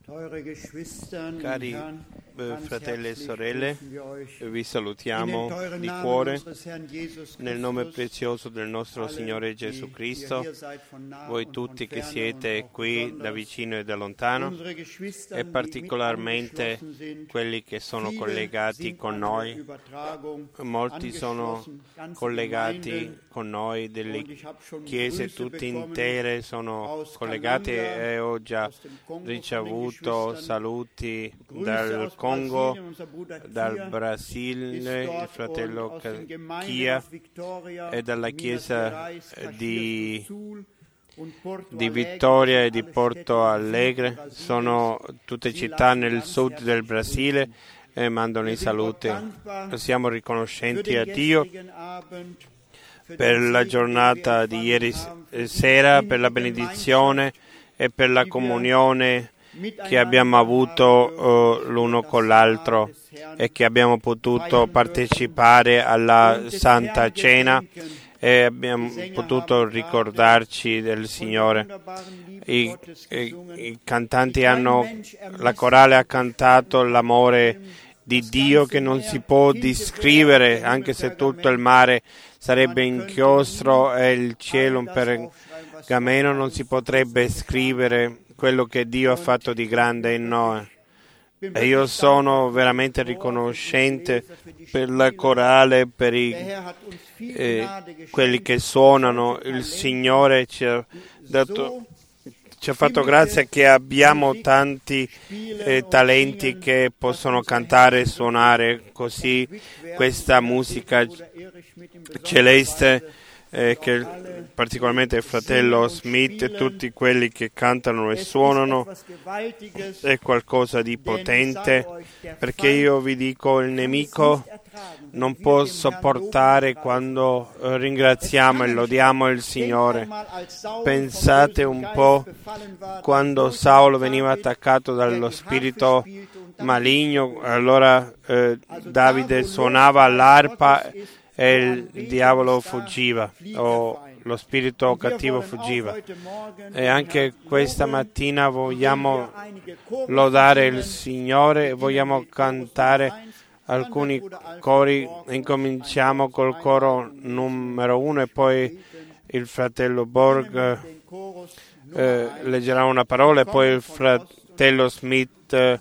Cari fratelli e sorelle, vi salutiamo di cuore nel nome prezioso del nostro Signore Gesù Cristo, voi tutti che siete qui da vicino e da lontano, e particolarmente quelli che sono collegati con noi. Molti sono collegati con noi, delle chiese tutte intere sono collegate, e ho già ricevuto saluti dal Congo, dal Brasile, il fratello Chia, e dalla chiesa di Vittoria e di Porto Alegre. Sono tutte città nel sud del Brasile e mandano i saluti. Siamo riconoscenti a Dio per la giornata di ieri sera, per la benedizione e per la comunione che abbiamo avuto l'uno con l'altro e che abbiamo potuto partecipare alla Santa Cena e abbiamo potuto ricordarci del Signore. I cantanti la corale ha cantato l'amore di Dio che non si può descrivere, anche se tutto il mare sarebbe inchiostro e il cielo un pergameno, non si potrebbe scrivere quello che Dio ha fatto di grande in noi. E io sono veramente riconoscente per la corale, per quelli che suonano. Il Signore ci ha fatto grazia che abbiamo tanti talenti che possono cantare e suonare così questa musica celeste, che particolarmente il fratello Smith e tutti quelli che cantano e suonano è qualcosa di potente, perché io vi dico, il nemico non può sopportare quando ringraziamo e lodiamo il Signore. Pensate un po' quando Saulo veniva attaccato dallo spirito maligno, allora Davide suonava l'arpa e il diavolo fuggiva, o lo spirito cattivo fuggiva. E anche questa mattina vogliamo lodare il Signore, vogliamo cantare alcuni cori. Incominciamo col coro numero 1 e poi il fratello Borg leggerà una parola e poi il fratello Smith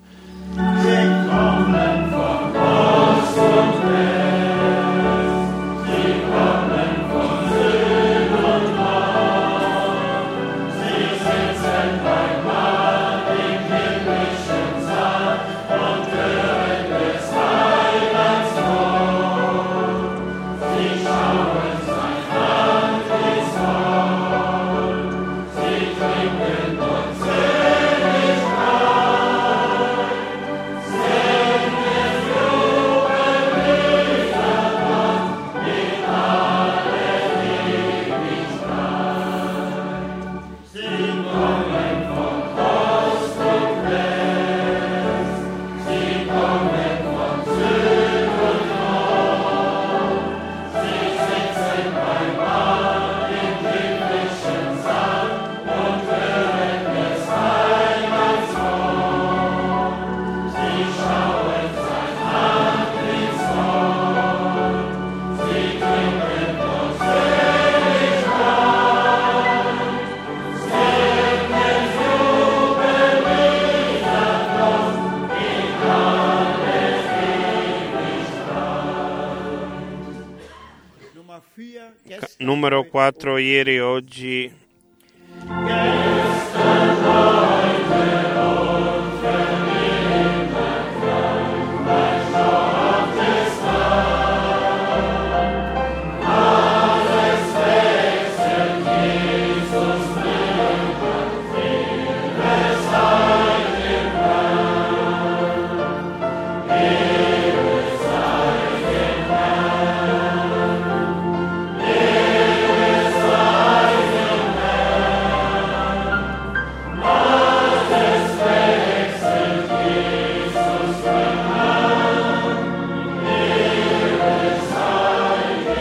numero 4, ieri, oggi.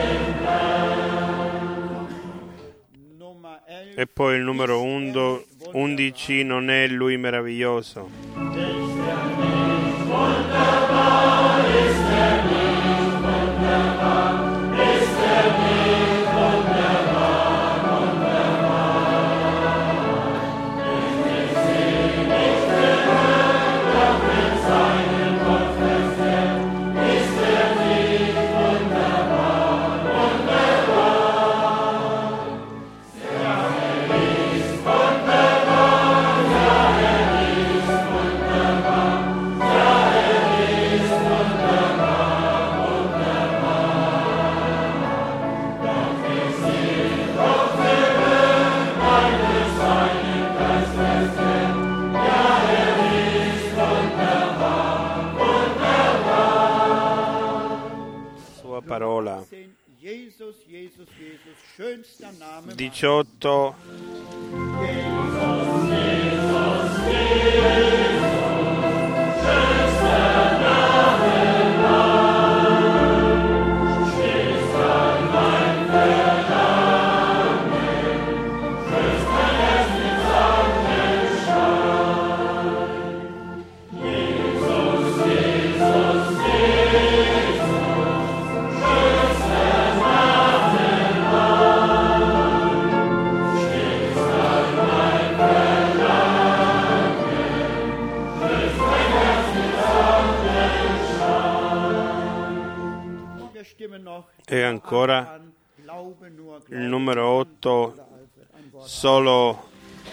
E poi il numero 11, 11 non è Lui meraviglioso? Parola 18 e ancora il numero 8 solo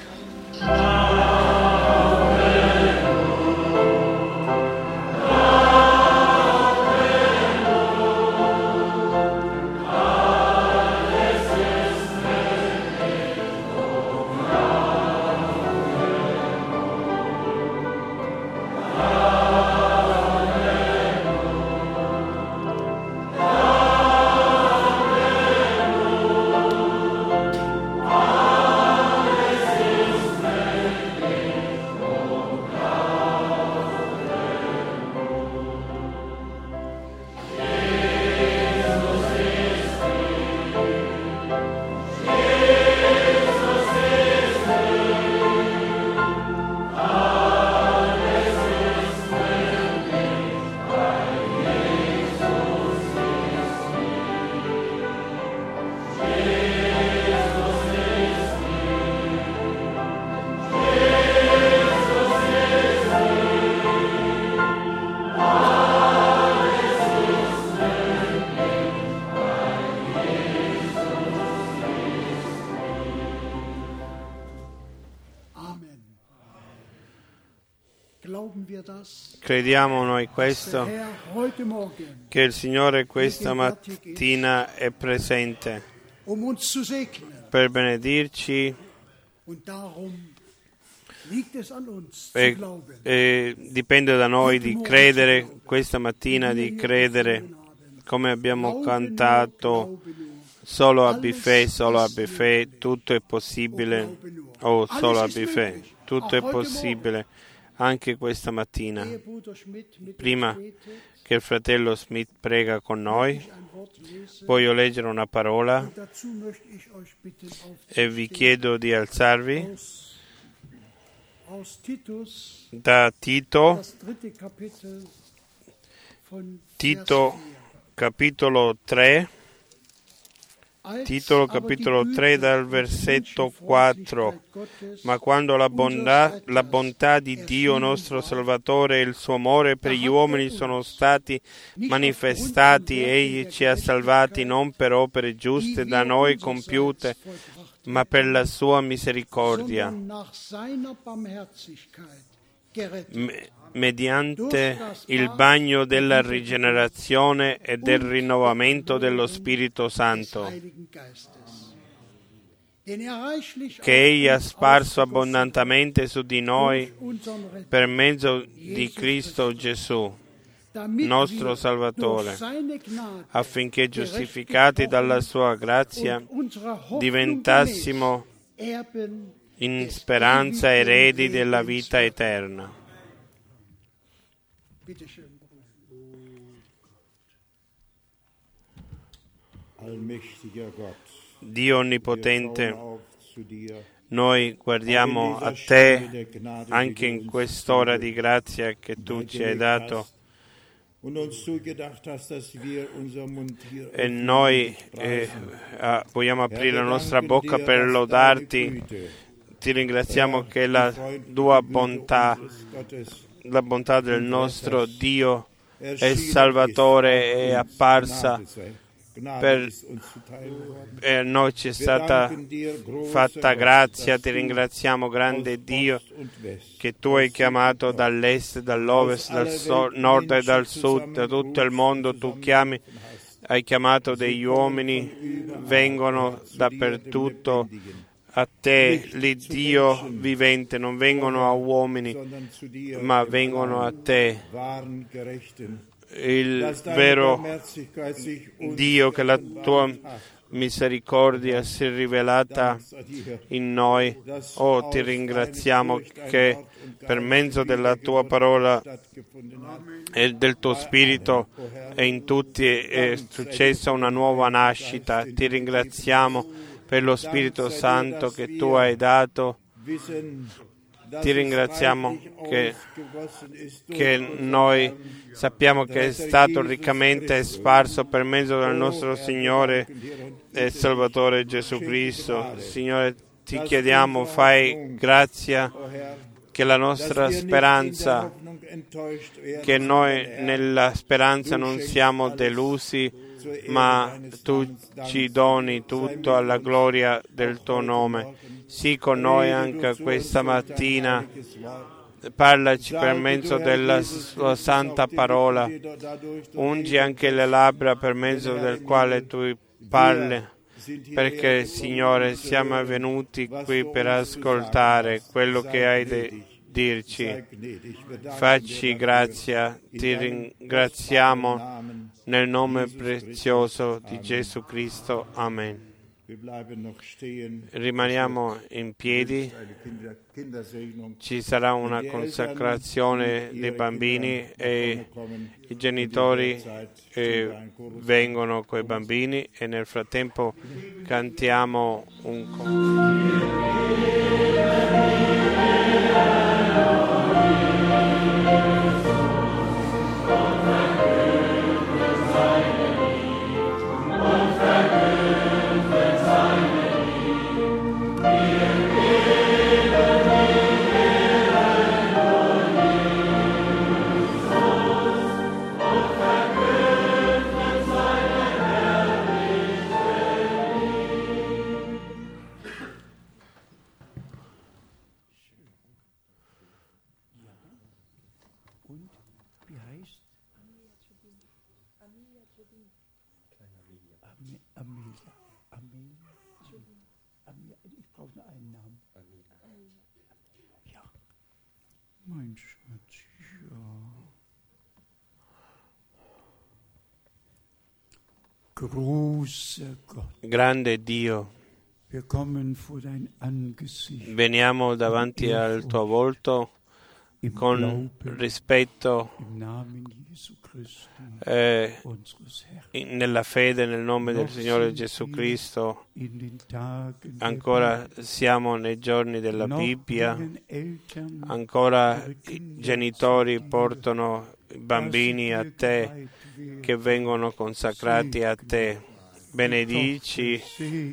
crediamo noi questo, che il Signore questa mattina è presente per benedirci e dipende da noi di credere questa mattina, di credere come abbiamo cantato, solo abbi fede, tutto è possibile, solo abbi fede, tutto è possibile. Anche questa mattina, prima che il fratello Smith prega con noi, voglio leggere una parola e vi chiedo di alzarvi da Tito capitolo 3, Titolo capitolo 3 dal versetto 4. Ma quando la bontà di Dio nostro Salvatore e il suo amore per gli uomini sono stati manifestati, Egli ci ha salvati non per opere giuste da noi compiute, ma per la sua misericordia, mediante il bagno della rigenerazione e del rinnovamento dello Spirito Santo, che Egli ha sparso abbondantemente su di noi per mezzo di Cristo Gesù, nostro Salvatore, affinché giustificati dalla sua grazia diventassimo in speranza eredi della vita eterna. Dio Onnipotente, Noi guardiamo a te anche in quest'ora di grazia che tu ci hai dato e noi vogliamo aprire la nostra bocca per lodarti. Ti ringraziamo che la tua bontà, la bontà del nostro Dio e Salvatore è apparsa per noi, ci è stata fatta grazia. Ti ringraziamo, grande Dio, che tu hai chiamato dall'est, dall'ovest, dal nord e dal sud, da tutto il mondo. Tu hai chiamato degli uomini, vengono dappertutto a te, l'Iddio vivente, non vengono a uomini, ma vengono a te, il vero Dio, che la tua misericordia si è rivelata in noi. Oh, ti ringraziamo che per mezzo della tua parola e del tuo Spirito e in tutti è successa una nuova nascita. Ti ringraziamo per lo Spirito Santo che tu hai dato. Ti ringraziamo che noi sappiamo che è stato riccamente sparso per mezzo del nostro Signore e Salvatore Gesù Cristo. Signore, ti chiediamo, fai grazia che la nostra speranza, che noi nella speranza non siamo delusi, ma tu ci doni tutto alla gloria del tuo nome. Sii con noi anche questa mattina, parlaci per mezzo della sua santa parola, ungi anche le labbra per mezzo del quale tu parli, perché Signore siamo venuti qui per ascoltare quello che hai da dirci. Facci grazia, ti ringraziamo nel nome prezioso di Gesù Cristo. Amen. Rimaniamo in piedi, ci sarà una consacrazione dei bambini e i genitori vengono con i bambini e nel frattempo cantiamo un Grande Dio, veniamo davanti al tuo volto con rispetto nella fede nel nome del Signore Gesù Cristo. Ancora siamo nei giorni della Bibbia, ancora i genitori portano i bambini a te, che vengono consacrati a te. Benedici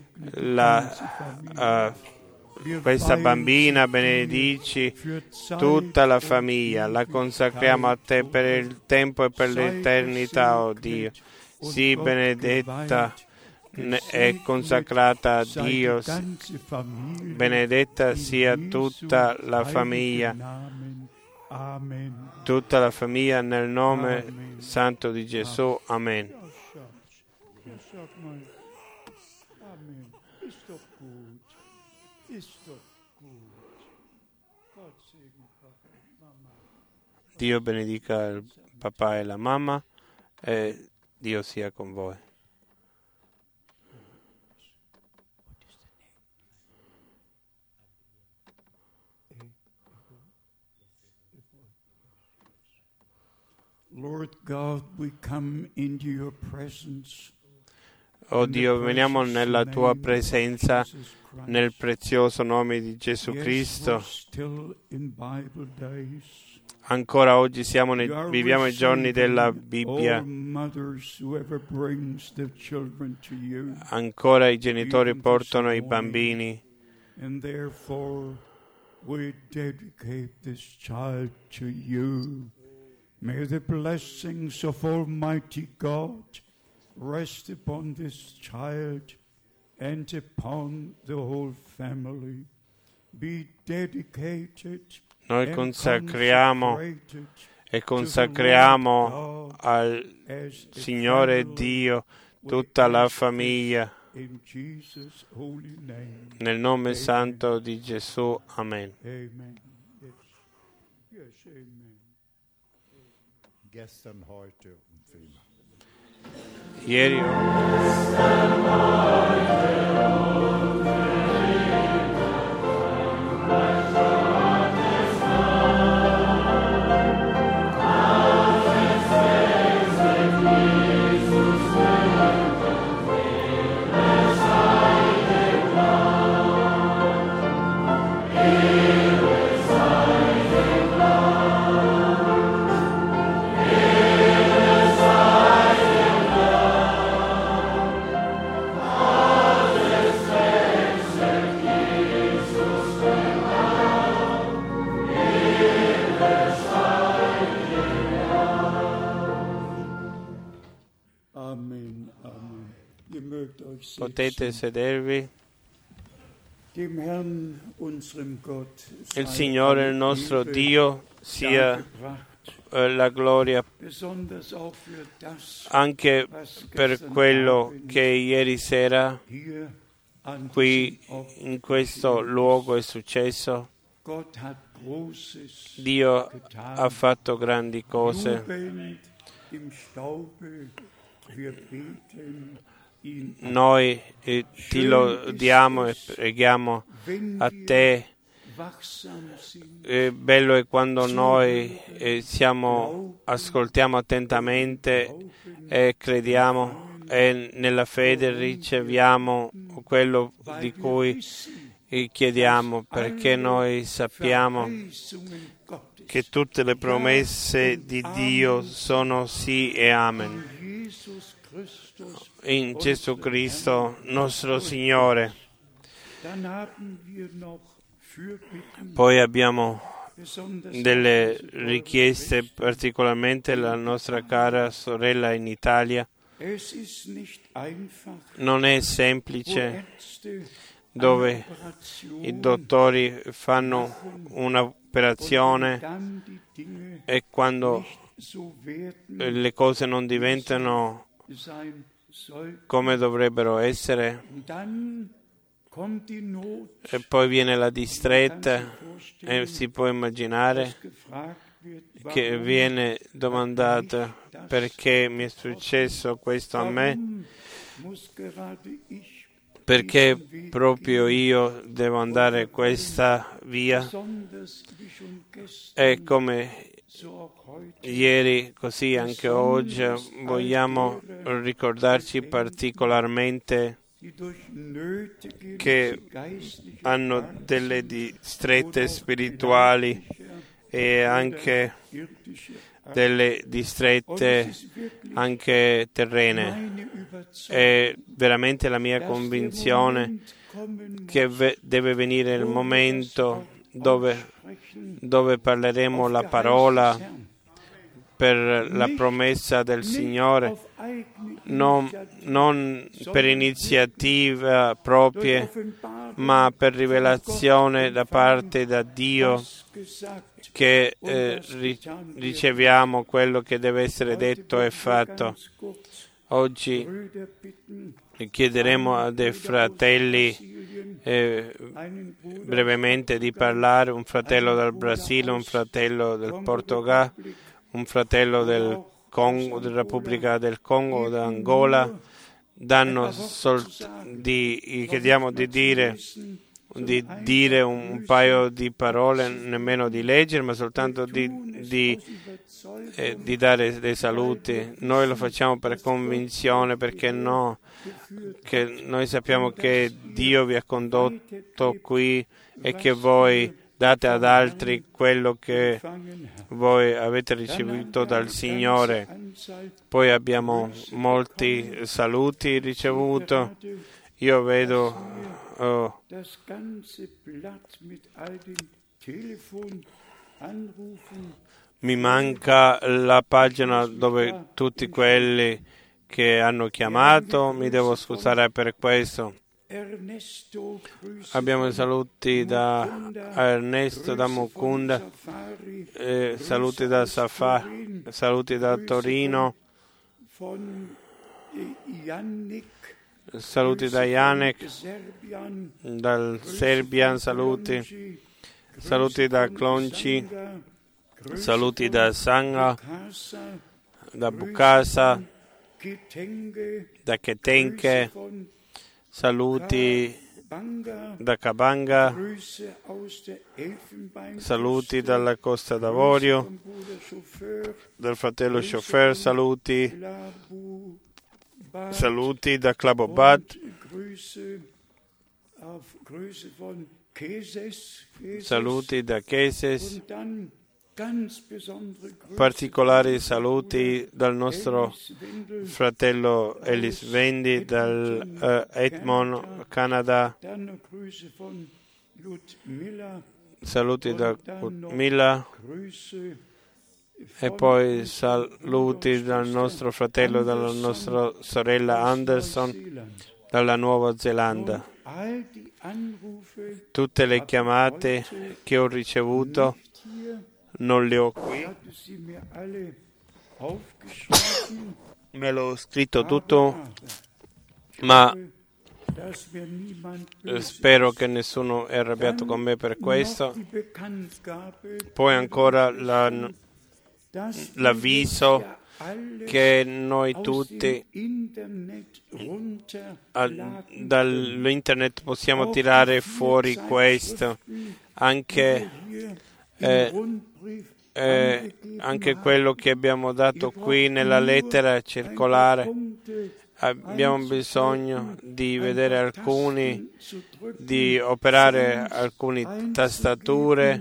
questa bambina, benedici tutta la famiglia, la consacriamo a te per il tempo e per l'eternità, oh Dio. Sii benedetta e consacrata a Dio, benedetta sia tutta la famiglia nel nome santo di Gesù. Amen. Dio benedica il papà e la mamma e Dio sia con voi. Lord God, we come into your presence. Oh Dio, veniamo nella tua presenza nel prezioso nome di Gesù Cristo. Ancora oggi viviamo i giorni della Bibbia. Ancora i genitori portano i bambini. And therefore we dedicate this child to you. May the blessings of Almighty God rest upon this child and upon the whole family. Be dedicated. Noi consacriamo e consacriamo al Signore Dio tutta la famiglia. Nel nome santo di Gesù. Amen. Ieri potete sedervi. Il Signore, il nostro Dio, sia la gloria anche per quello che ieri sera qui in questo luogo è successo. Dio ha fatto grandi cose. Noi ti lodiamo e preghiamo a te. Bello è quando noi ascoltiamo attentamente e crediamo e nella fede riceviamo quello di cui chiediamo, perché noi sappiamo che tutte le promesse di Dio sono sì e amen. In Gesù Cristo, nostro Signore. Poi abbiamo delle richieste, particolarmente la nostra cara sorella in Italia. Non è semplice, dove i dottori fanno un'operazione e quando le cose non diventano come dovrebbero essere, e poi viene la distretta e si può immaginare che viene domandata: perché mi è successo questo a me? Perché proprio io devo andare questa via? E come ieri, così anche oggi, vogliamo ricordarci particolarmente che hanno delle distrette spirituali e anche delle distrette anche terrene. È veramente la mia convinzione che deve venire il momento dove parleremo la parola per la promessa del Signore, non per iniziativa proprie, ma per rivelazione da parte da Dio, che riceviamo quello che deve essere detto e fatto. Oggi chiederemo a dei fratelli brevemente di parlare, un fratello dal Brasile, un fratello del Portogallo, un fratello del Congo, della Repubblica del Congo, dell'Angola. Chiediamo di dire di dire un paio di parole, nemmeno di leggere, ma soltanto di dare dei saluti. Noi lo facciamo per convinzione, perché che noi sappiamo che Dio vi ha condotto qui e che voi date ad altri quello che voi avete ricevuto dal Signore. Poi abbiamo molti saluti ricevuti. Io vedo mi manca la pagina dove tutti quelli che hanno chiamato, mi devo scusare per questo. Abbiamo saluti da Ernesto, da Mukunda, saluti da Safari, saluti da Torino, saluti da Janek, dal Serbian, saluti da Klonci, saluti da Sanga, da Bukasa, da Ketenke, saluti da Kabanga, saluti dalla Costa d'Avorio, dal fratello Chauffeur, saluti da Klabobad, saluti da Keses, particolari saluti dal nostro fratello Elis Vendi, dal Edmond, Canada, saluti da Ludmilla, e poi saluti dal nostro fratello e dalla nostra sorella Anderson, dalla Nuova Zelanda. Tutte le chiamate che ho ricevuto non le ho qui, me l'ho scritto tutto, ma spero che nessuno è arrabbiato con me per questo. Poi ancora l'avviso che noi tutti dall'internet possiamo tirare fuori questo, anche quello che abbiamo dato qui nella lettera circolare. Abbiamo bisogno di vedere alcuni, di operare alcune tastature.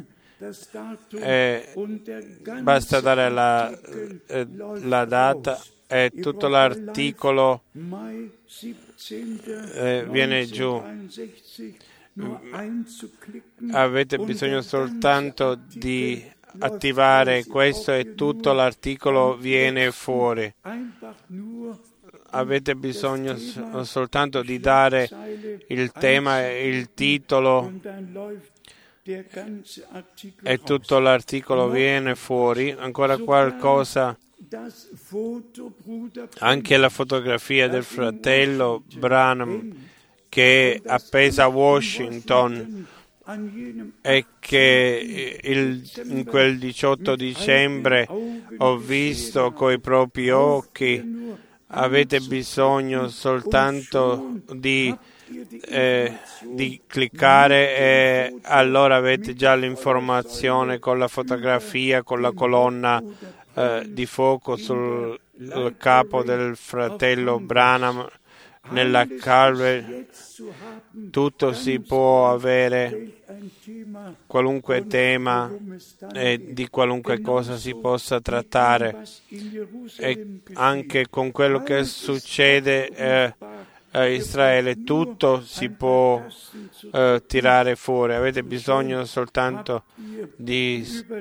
Basta dare la data e tutto l'articolo viene giù. Avete bisogno soltanto di attivare questo e tutto l'articolo viene fuori. Avete bisogno soltanto di dare il tema e il titolo e tutto l'articolo viene fuori. Ancora qualcosa, anche la fotografia del fratello Branham che è appesa a Washington e che in quel 18 dicembre ho visto coi propri occhi. Avete bisogno soltanto di cliccare e allora avete già l'informazione con la fotografia, con la colonna di fuoco sul capo del fratello Branham nella Calvary. Tutto si può avere, qualunque tema e di qualunque cosa si possa trattare, e anche con quello che succede a Israele tutto si può tirare fuori. Avete bisogno soltanto di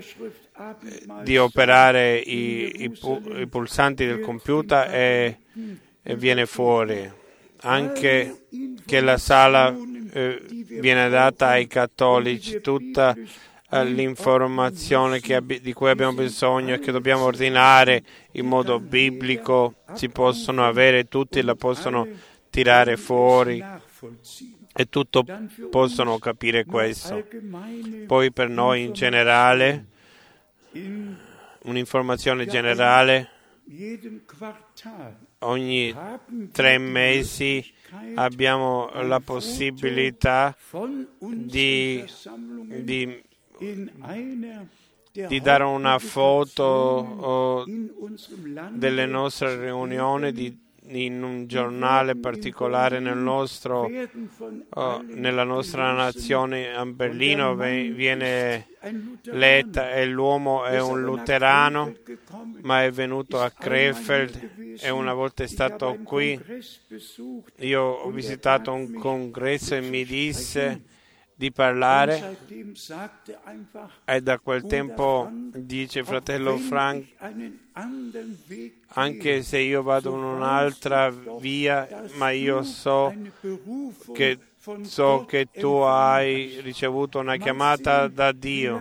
operare i pulsanti del computer e viene fuori. Anche che la sala viene data ai cattolici, tutta l'informazione di cui abbiamo bisogno e che dobbiamo ordinare in modo biblico, si possono avere, tutti la possono tirare fuori e tutto possono capire questo. Poi per noi in generale, un'informazione generale, Ogni 3 mesi abbiamo la possibilità di dare una foto delle nostre riunioni in un giornale particolare nella nostra nazione. A Berlino viene letta e l'uomo è un luterano, ma è venuto a Krefeld e una volta è stato qui. Io ho visitato un congresso e mi disse di parlare, e da quel tempo dice: fratello Frank, anche se io vado in un'altra via, ma io so che tu hai ricevuto una chiamata da Dio.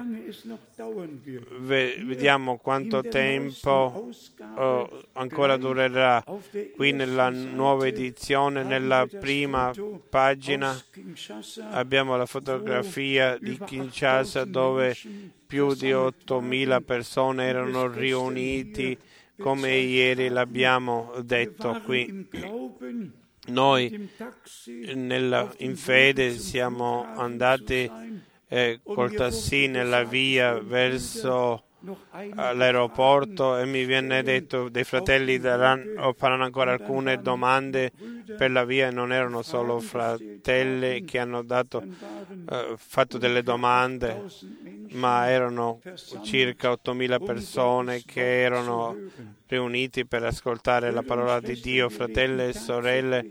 Vediamo quanto tempo ancora durerà. Qui nella nuova edizione, nella prima pagina, abbiamo la fotografia di Kinshasa, dove più di 8.000 persone erano riuniti, come ieri l'abbiamo detto qui. Noi in fede siamo andati col tassi nella via verso l'aeroporto e mi viene detto dei fratelli faranno ancora alcune domande per la via. Non erano solo fratelli che hanno fatto delle domande, ma erano circa 8.000 persone che erano riuniti per ascoltare la parola di Dio. Fratelli e sorelle,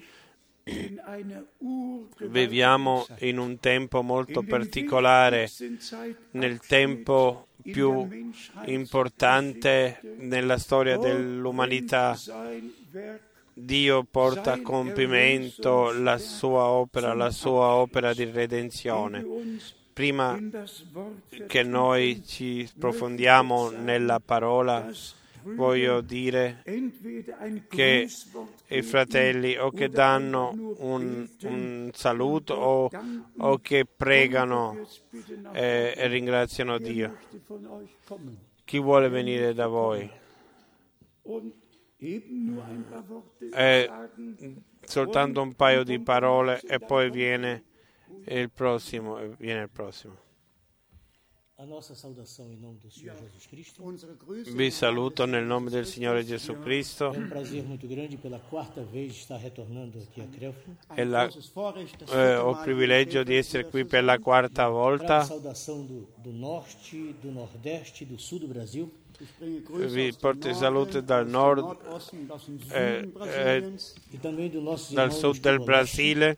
viviamo in un tempo molto particolare, nel tempo più importante nella storia dell'umanità. Dio porta a compimento la sua opera di redenzione. Prima che noi ci profondiamo nella parola, voglio dire che i fratelli o che danno un saluto o che pregano e ringraziano Dio. Chi vuole venire da voi? Soltanto un paio di parole e poi viene il prossimo. Vi saluto nel nome del Signore Gesù Cristo. Ho il privilegio di essere qui per la 4ª volta. Vi porto i saluti dal nord dal sud del Brasile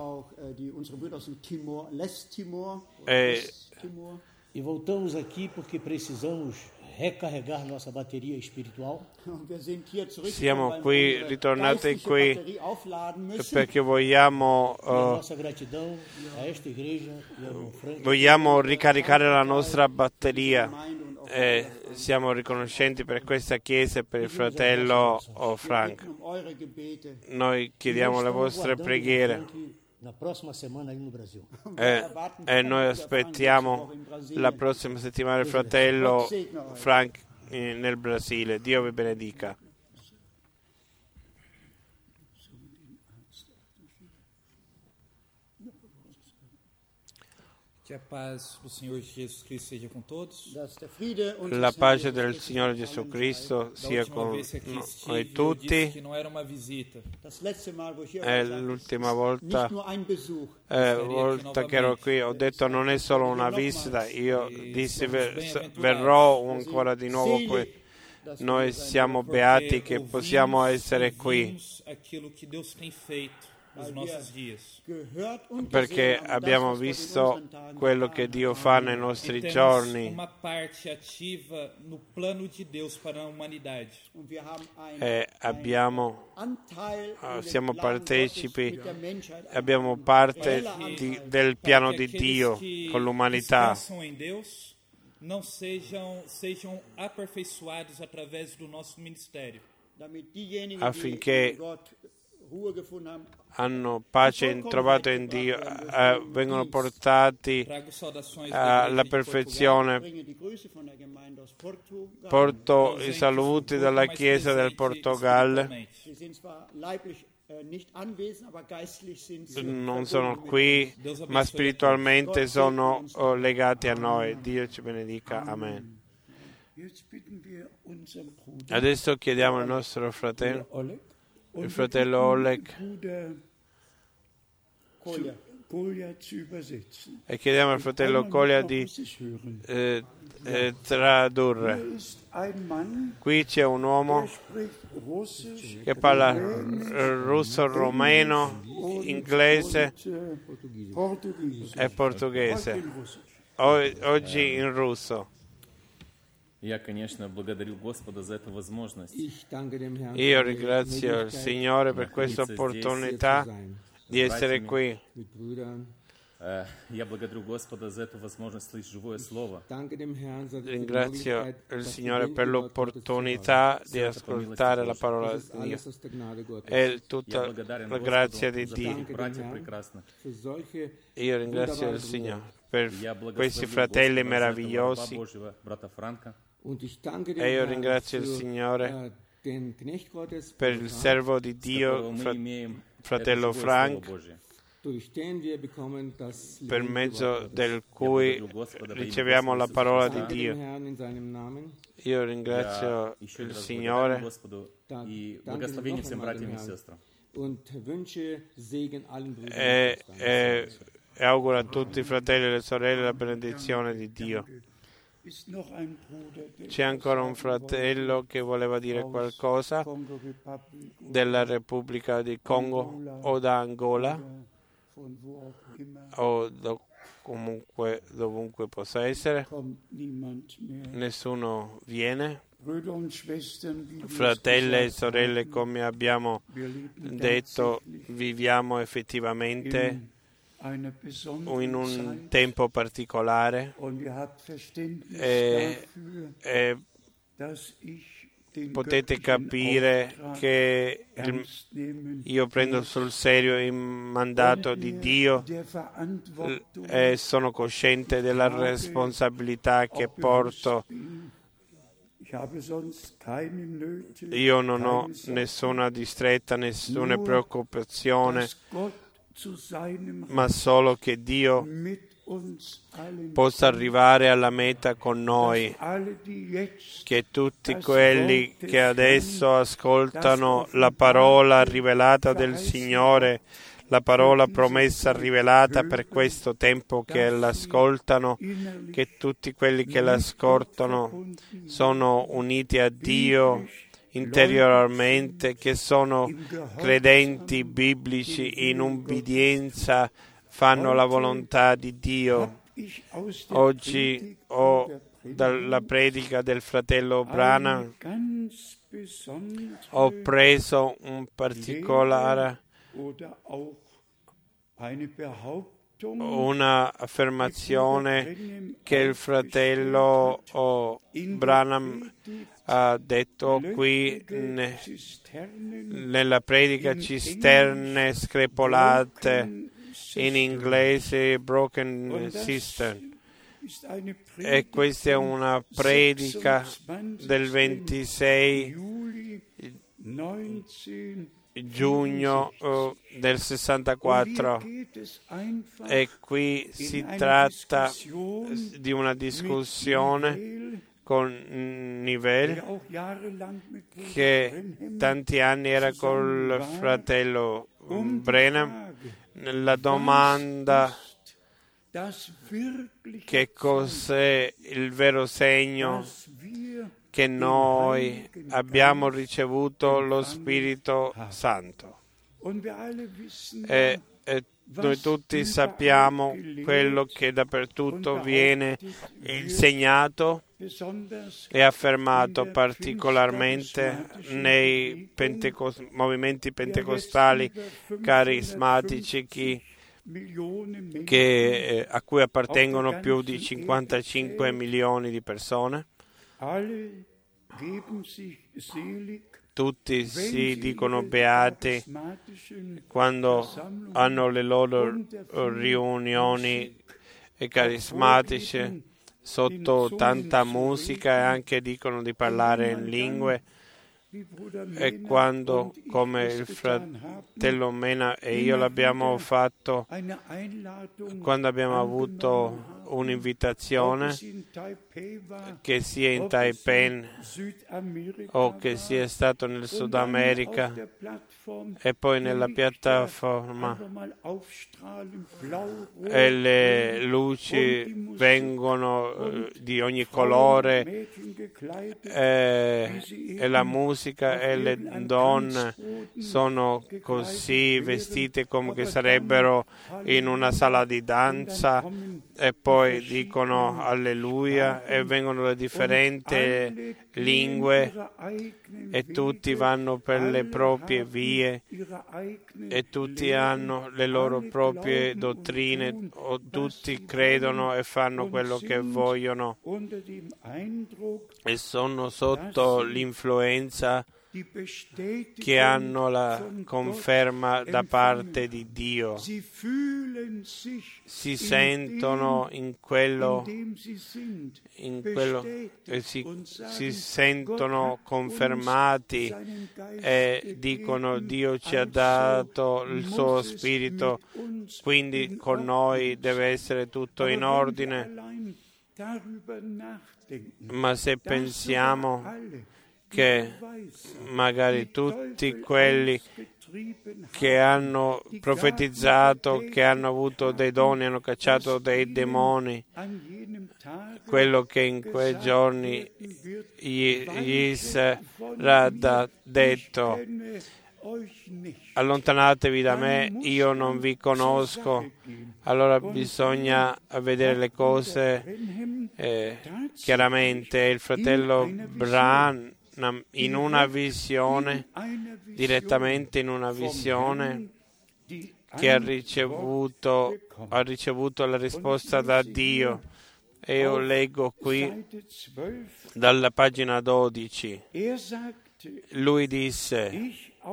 E voltamos aqui porque precisamos recarregar nossa bateria espiritual. Siamo qui, ritornati qui perché vogliamo ricaricare la nostra batteria. Siamo riconoscenti per questa Chiesa e per il fratello Frank. Noi chiediamo le vostre preghiere. E noi aspettiamo la prossima settimana il fratello Frank nel Brasile. Dio vi benedica. Que a paz do Senhor Jesus Cristo seja com todos. La pace del Signore Gesù Cristo sia con noi tutti. L'ultima volta che ero qui ho detto non è solo una visita, io dissi verrò ancora di nuovo qui. Noi siamo beati che possiamo essere qui, perché abbiamo visto quello che Dio fa nei nostri giorni e siamo partecipi, abbiamo parte del piano di Dio con l'umanità. Não sejam aperfeiçoados através do nosso ministério. Affinché hanno pace trovato in Dio, vengono portati Trago saudações alla da igreja de perfezione. Porto i saluti dalla Portugal, Chiesa del Portogallo. espiritualmente. Non sono qui, ma spiritualmente sono legati a noi. Dio ci benedica. Amen. Adesso chiediamo al nostro fratello, il fratello Oleg, e chiediamo al fratello Kolia di tradurre. Qui c'è un uomo che parla russo, romeno, inglese e portoghese. Oggi in russo. Я, конечно, благодарю Господа за эту возможность. Io ringrazio il Signore per questa opportunità di essere qui. Я благодарю Господа за эту возможность слышать живое слово. Ringrazio il Signore per l'opportunità di ascoltare la parola di Dio. È tutta la grazia di Dio. Братья прекрасных. Io ringrazio il Signore per questi fratelli meravigliosi Божьего, брата Франка. e io ringrazio il Signore per il servo di Dio, fratello Frank, per mezzo del cui riceviamo la parola di Dio. Io ringrazio il Signore И благословение всем братьям и сестрам. e auguro a tutti i fratelli e le sorelle la benedizione di Dio. C'è ancora un fratello che voleva dire qualcosa della Repubblica di Congo o da Angola o comunque dovunque possa essere. Nessuno viene. Fratelli e sorelle, come abbiamo detto, viviamo effettivamente in un tempo particolare e potete capire che io prendo sul serio il mandato di Dio e sono cosciente della responsabilità che porto. Io non ho nessuna distretta, nessuna preoccupazione, ma solo che Dio possa arrivare alla meta con noi, che tutti quelli che adesso ascoltano la parola rivelata del Signore, la parola promessa rivelata per questo tempo che l'ascoltano, che tutti quelli che l'ascoltano sono uniti a Dio interiormente, che sono credenti biblici in ubbidienza, fanno la volontà di Dio. Oggi ho dalla predica del fratello Branham ho preso un particolare una affermazione che il fratello Branham ha detto qui nella predica: cisterne screpolate, in inglese broken cistern. E questa è una predica del 26 giugno del 64, e qui si tratta di una discussione con Nivelle, che tanti anni era col fratello Branham. La domanda: che cos'è il vero segno che noi abbiamo ricevuto lo Spirito Santo? E noi tutti sappiamo quello che dappertutto viene insegnato e affermato, particolarmente nei movimenti pentecostali carismatici a cui appartengono più di 55 milioni di persone. tutti si dicono beati quando hanno le loro riunioni carismatiche sotto tanta musica e anche dicono di parlare in lingue. E quando, come il fratello Mena e io l'abbiamo fatto, quando abbiamo avuto un'invitazione, che sia in Taipei o che sia stato nel Sud America, e poi nella piattaforma, e le luci vengono di ogni colore, e la musica e le donne sono così vestite come che sarebbero in una sala di danza, e poi dicono alleluia, e vengono le differenti lingue, e tutti vanno per le proprie vie, e tutti hanno le loro proprie dottrine, o tutti credono e fanno quello che vogliono, e sono sotto l'influenza che hanno la conferma da parte di Dio. Si sentono in quello si sentono confermati e dicono: Dio ci ha dato il suo spirito, quindi con noi deve essere tutto in ordine. Ma se pensiamo che magari tutti quelli che hanno profetizzato, che hanno avuto dei doni, hanno cacciato dei demoni, quello che in quei giorni gli sarà detto: allontanatevi da me, io non vi conosco. Allora bisogna vedere le cose chiaramente. Il fratello Branham, in una visione, direttamente in una visione, che ha ricevuto la risposta da Dio. E io leggo qui dalla pagina 12. Lui disse: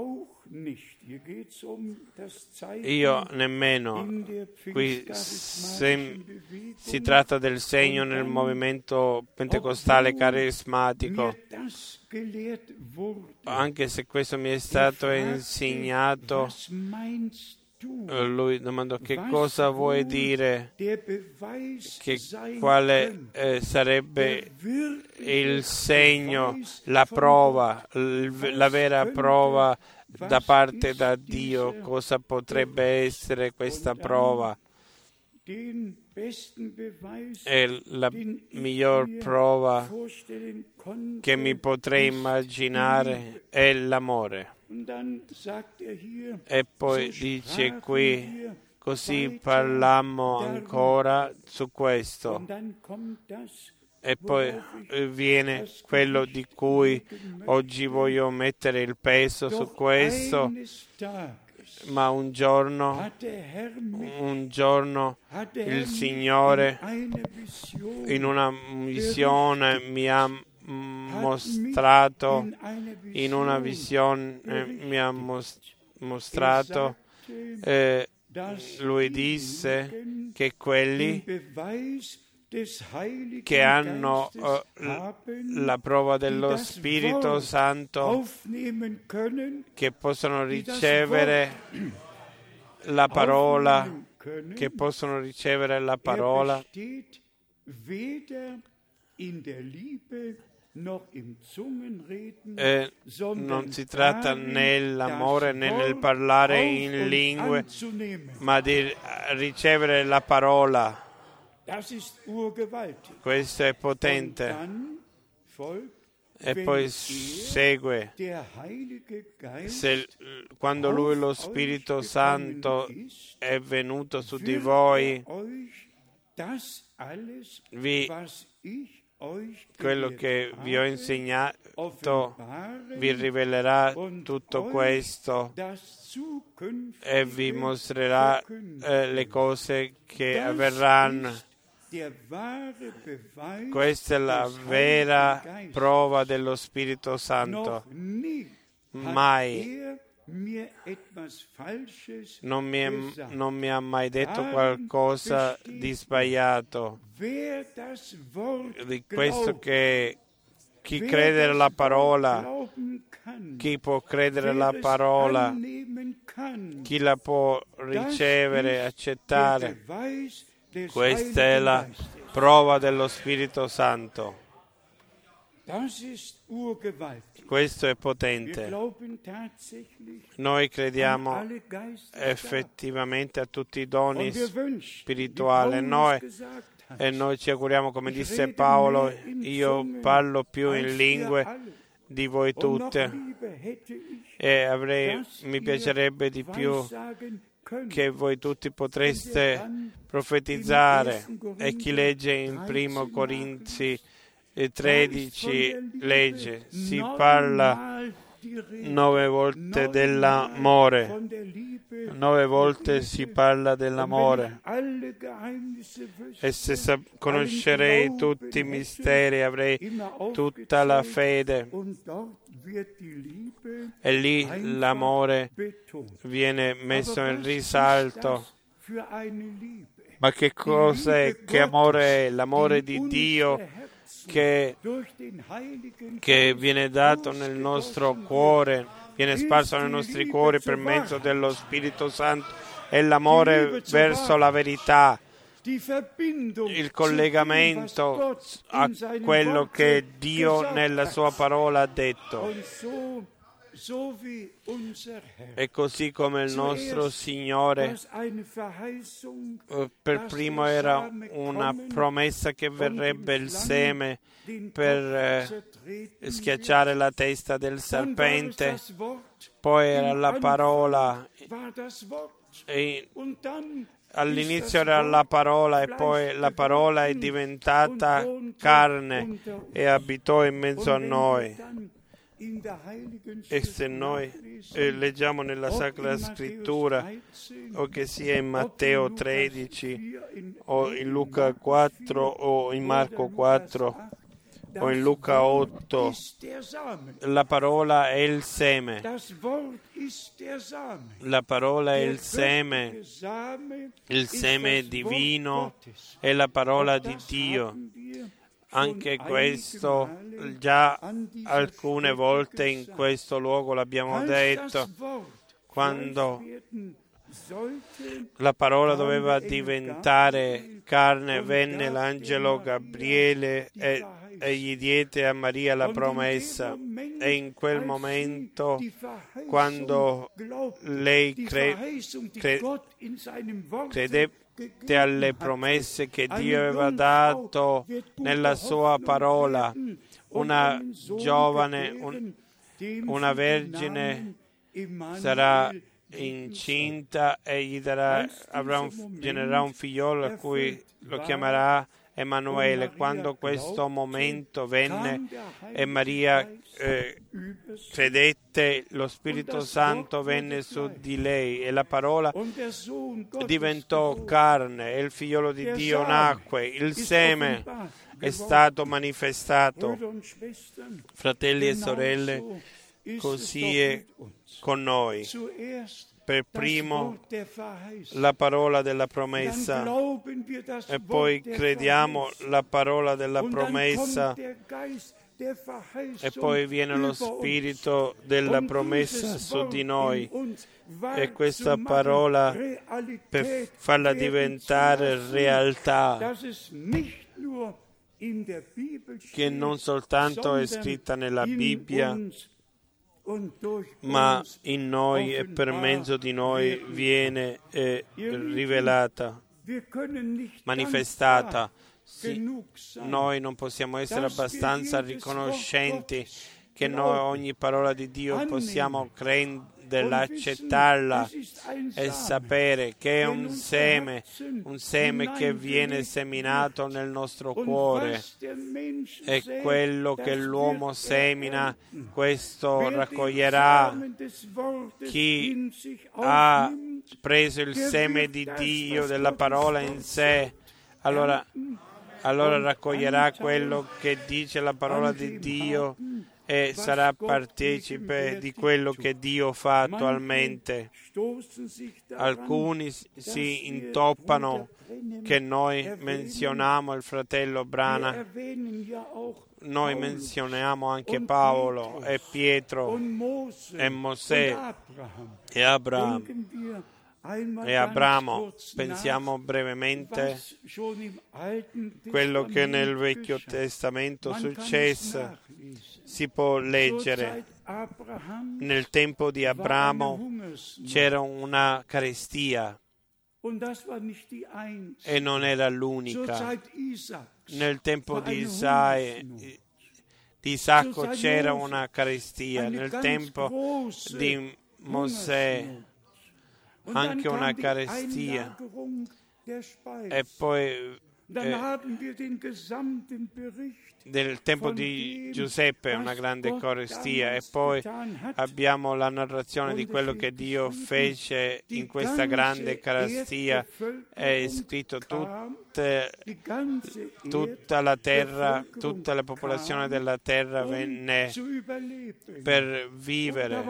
io nemmeno, qui si tratta del segno nel movimento pentecostale carismatico, anche se questo mi è stato insegnato. Lui domandò: che cosa vuoi dire? Quale sarebbe il segno, la prova, la vera prova da parte da Dio? Cosa potrebbe essere questa prova? E la miglior prova che mi potrei immaginare è l'amore. E poi dice qui: così parlammo ancora su questo. E poi viene quello di cui oggi voglio mettere il peso su questo. Ma un giorno il Signore in una visione mi ha mostrato, lui disse che quelli che hanno la prova dello Spirito Santo, che possono ricevere la parola, non si tratta nell'amore né nel parlare in lingue, ma di ricevere la parola. Questo è potente. E poi segue, quando Lui, lo Spirito Santo, è venuto su di voi, quello che vi ho insegnato vi rivelerà tutto questo e vi mostrerà le cose che avverranno. Questa è la vera prova dello Spirito Santo. mai non mi ha mai detto qualcosa di sbagliato. Di questo che chi crede alla parola, chi può credere alla parola, chi la può ricevere, accettare, questa è la prova dello Spirito Santo. Questo è potente. Noi crediamo effettivamente a tutti i doni spirituali. E noi ci auguriamo, come disse Paolo, io parlo più in lingue di voi tutte e mi piacerebbe di più che voi tutti potreste profetizzare. E chi legge in 1 Corinzi 13 legge, si parla 9 volte dell'amore, 9 volte si parla dell'amore. E se conoscerei tutti i misteri, avrei tutta la fede, e lì l'amore viene messo in risalto. Ma che cos'è? Che amore è? L'amore di Dio che viene dato nel nostro cuore, viene sparso nei nostri cuori per mezzo dello Spirito Santo, è l'amore verso la verità, il collegamento a quello che Dio nella sua parola ha detto. E così come il nostro Signore per primo era una promessa che verrebbe il seme per schiacciare la testa del serpente, poi era la parola, e all'inizio era la parola e poi la parola è diventata carne e abitò in mezzo a noi. E se noi leggiamo nella Sacra Scrittura, o che sia in Matteo 13 o in Luca 4 o in Marco 4 o in Luca 8, la parola è il seme. La parola è il seme divino è la parola di Dio. Anche questo già alcune volte in questo luogo l'abbiamo detto, quando la parola doveva diventare carne, venne l'angelo Gabriele e gli diede a Maria la promessa, e in quel momento, quando lei credette alle promesse che Dio aveva dato nella sua parola, una giovane, una vergine sarà incinta e genererà un figliolo a cui lo chiamerà Emanuele. Quando questo momento venne e Maria credette, lo Spirito Santo venne su di lei e la parola diventò carne e il figliolo di Dio nacque. Il seme è stato manifestato. Fratelli e sorelle, così è con noi. Per primo la parola della promessa e poi crediamo la parola della promessa e poi viene lo Spirito della promessa su di noi e questa parola per farla diventare realtà, che non soltanto è scritta nella Bibbia, ma in noi e per mezzo di noi viene rivelata, manifestata. Sì, noi non possiamo essere abbastanza riconoscenti che noi ogni parola di Dio possiamo prenderla, accettarla e sapere che è un seme che viene seminato nel nostro cuore, e quello che l'uomo semina, questo raccoglierà. Chi ha preso il seme di Dio, della parola in sé, allora raccoglierà quello che dice la parola di Dio e sarà partecipe di quello che Dio fa attualmente. Alcuni si intoppano che noi menzioniamo il fratello Branham. Noi menzioniamo anche Paolo e Pietro e Mosè e Abramo. Pensiamo brevemente quello che nel Vecchio Testamento successe. Si può leggere. Nel tempo di Abramo c'era una carestia e non era l'unica. Nel tempo di Isacco c'era una carestia. Nel tempo di Mosè anche una carestia. E poi del tempo di Giuseppe una grande carestia, e poi abbiamo la narrazione di quello che Dio fece in questa grande carestia. È scritto tutta la terra, tutta la popolazione della terra venne per vivere.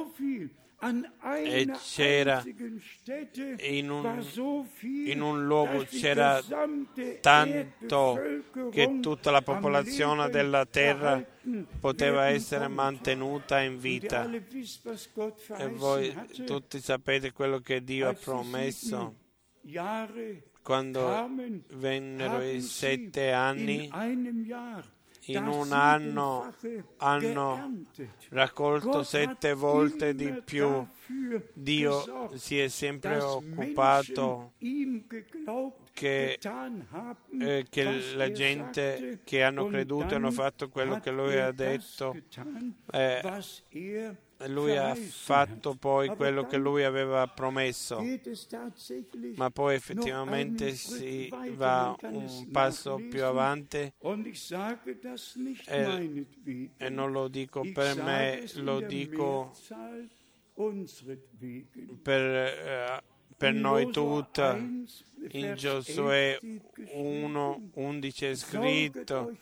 E c'era in un luogo c'era tanto che tutta la popolazione della terra poteva essere mantenuta in vita. E voi tutti sapete quello che Dio ha promesso. Quando vennero i 7 anni, in un anno hanno raccolto 7 volte di più. Dio si è sempre occupato che la gente che hanno creduto e hanno fatto quello che Lui ha detto. Lui ha fatto poi quello che Lui aveva promesso, ma poi effettivamente si va un passo più avanti, e non lo dico per me, lo dico per noi tutti. In Giosuè 1:11 è scritto: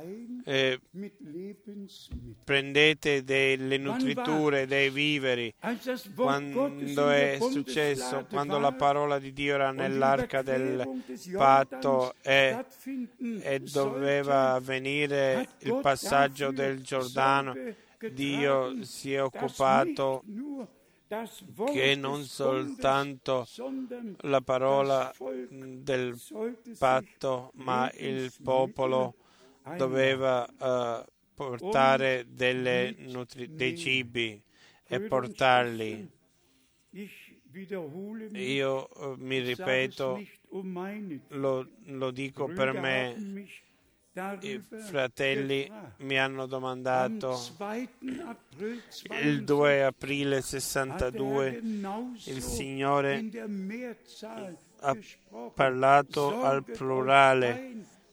prendete delle nutriture, dei viveri. Quando è successo, quando la parola di Dio era nell'arca del patto e doveva avvenire il passaggio del Giordano, Dio si è occupato che non soltanto la parola del patto, ma il popolo doveva portare dei cibi e portarli. Io mi ripeto, lo dico per me. I fratelli mi hanno domandato il 2 aprile 62, il Signore ha parlato al plurale,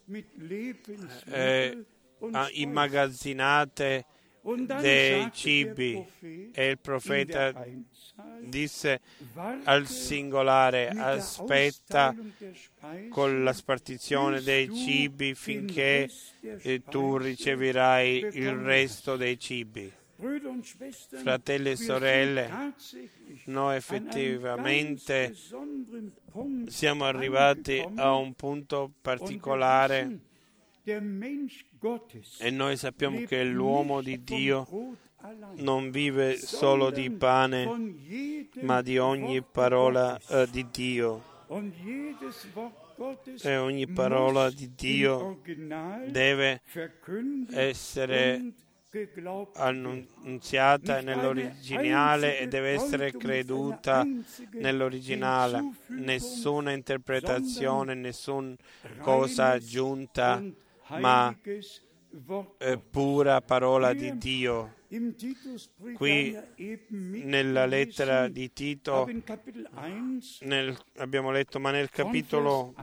immagazzinate dei cibi, e il profeta disse al singolare: aspetta con la spartizione dei cibi finché tu riceverai il resto dei cibi. Fratelli e sorelle, noi effettivamente siamo arrivati a un punto particolare, e noi sappiamo che l'uomo di Dio non vive solo di pane, ma di ogni parola di Dio. E ogni parola di Dio deve essere annunziata nell'originale e deve essere creduta nell'originale. Nessuna interpretazione, nessuna cosa aggiunta, ma pura parola di Dio. Qui nella lettera di Tito abbiamo letto, ma nel capitolo,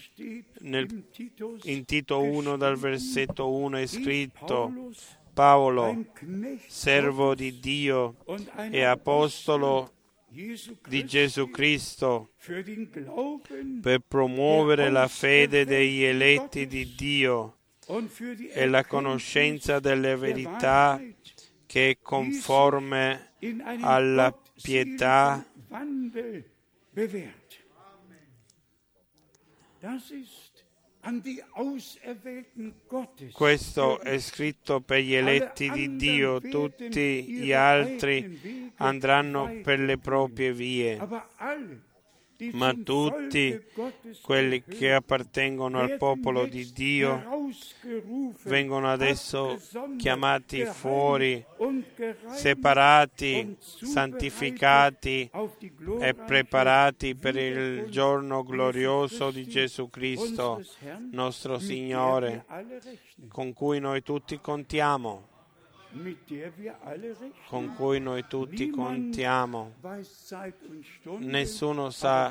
in Tito 1 dal versetto 1 è scritto: Paolo, servo di Dio e apostolo di Gesù Cristo, per promuovere la fede degli eletti di Dio e la conoscenza delle verità che è conforme alla pietà. Questo è scritto per gli eletti di Dio, tutti gli altri andranno per le proprie vie, ma tutti quelli che appartengono al popolo di Dio vengono adesso chiamati fuori, separati, santificati e preparati per il giorno glorioso di Gesù Cristo, nostro Signore, con cui noi tutti contiamo. Con cui noi tutti contiamo. Nessuno sa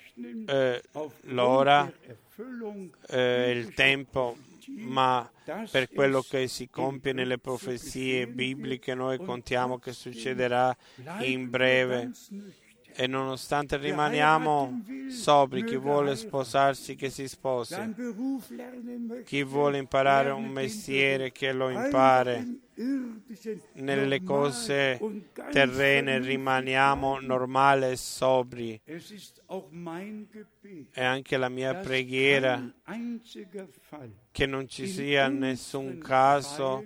l'ora, il tempo, ma per quello che si compie nelle profezie bibliche noi contiamo che succederà in breve. E nonostante rimaniamo sobri, chi vuole sposarsi che si sposi, chi vuole imparare un mestiere che lo impari. Nelle cose terrene rimaniamo normali e sobri. È anche la mia preghiera che non ci sia nessun caso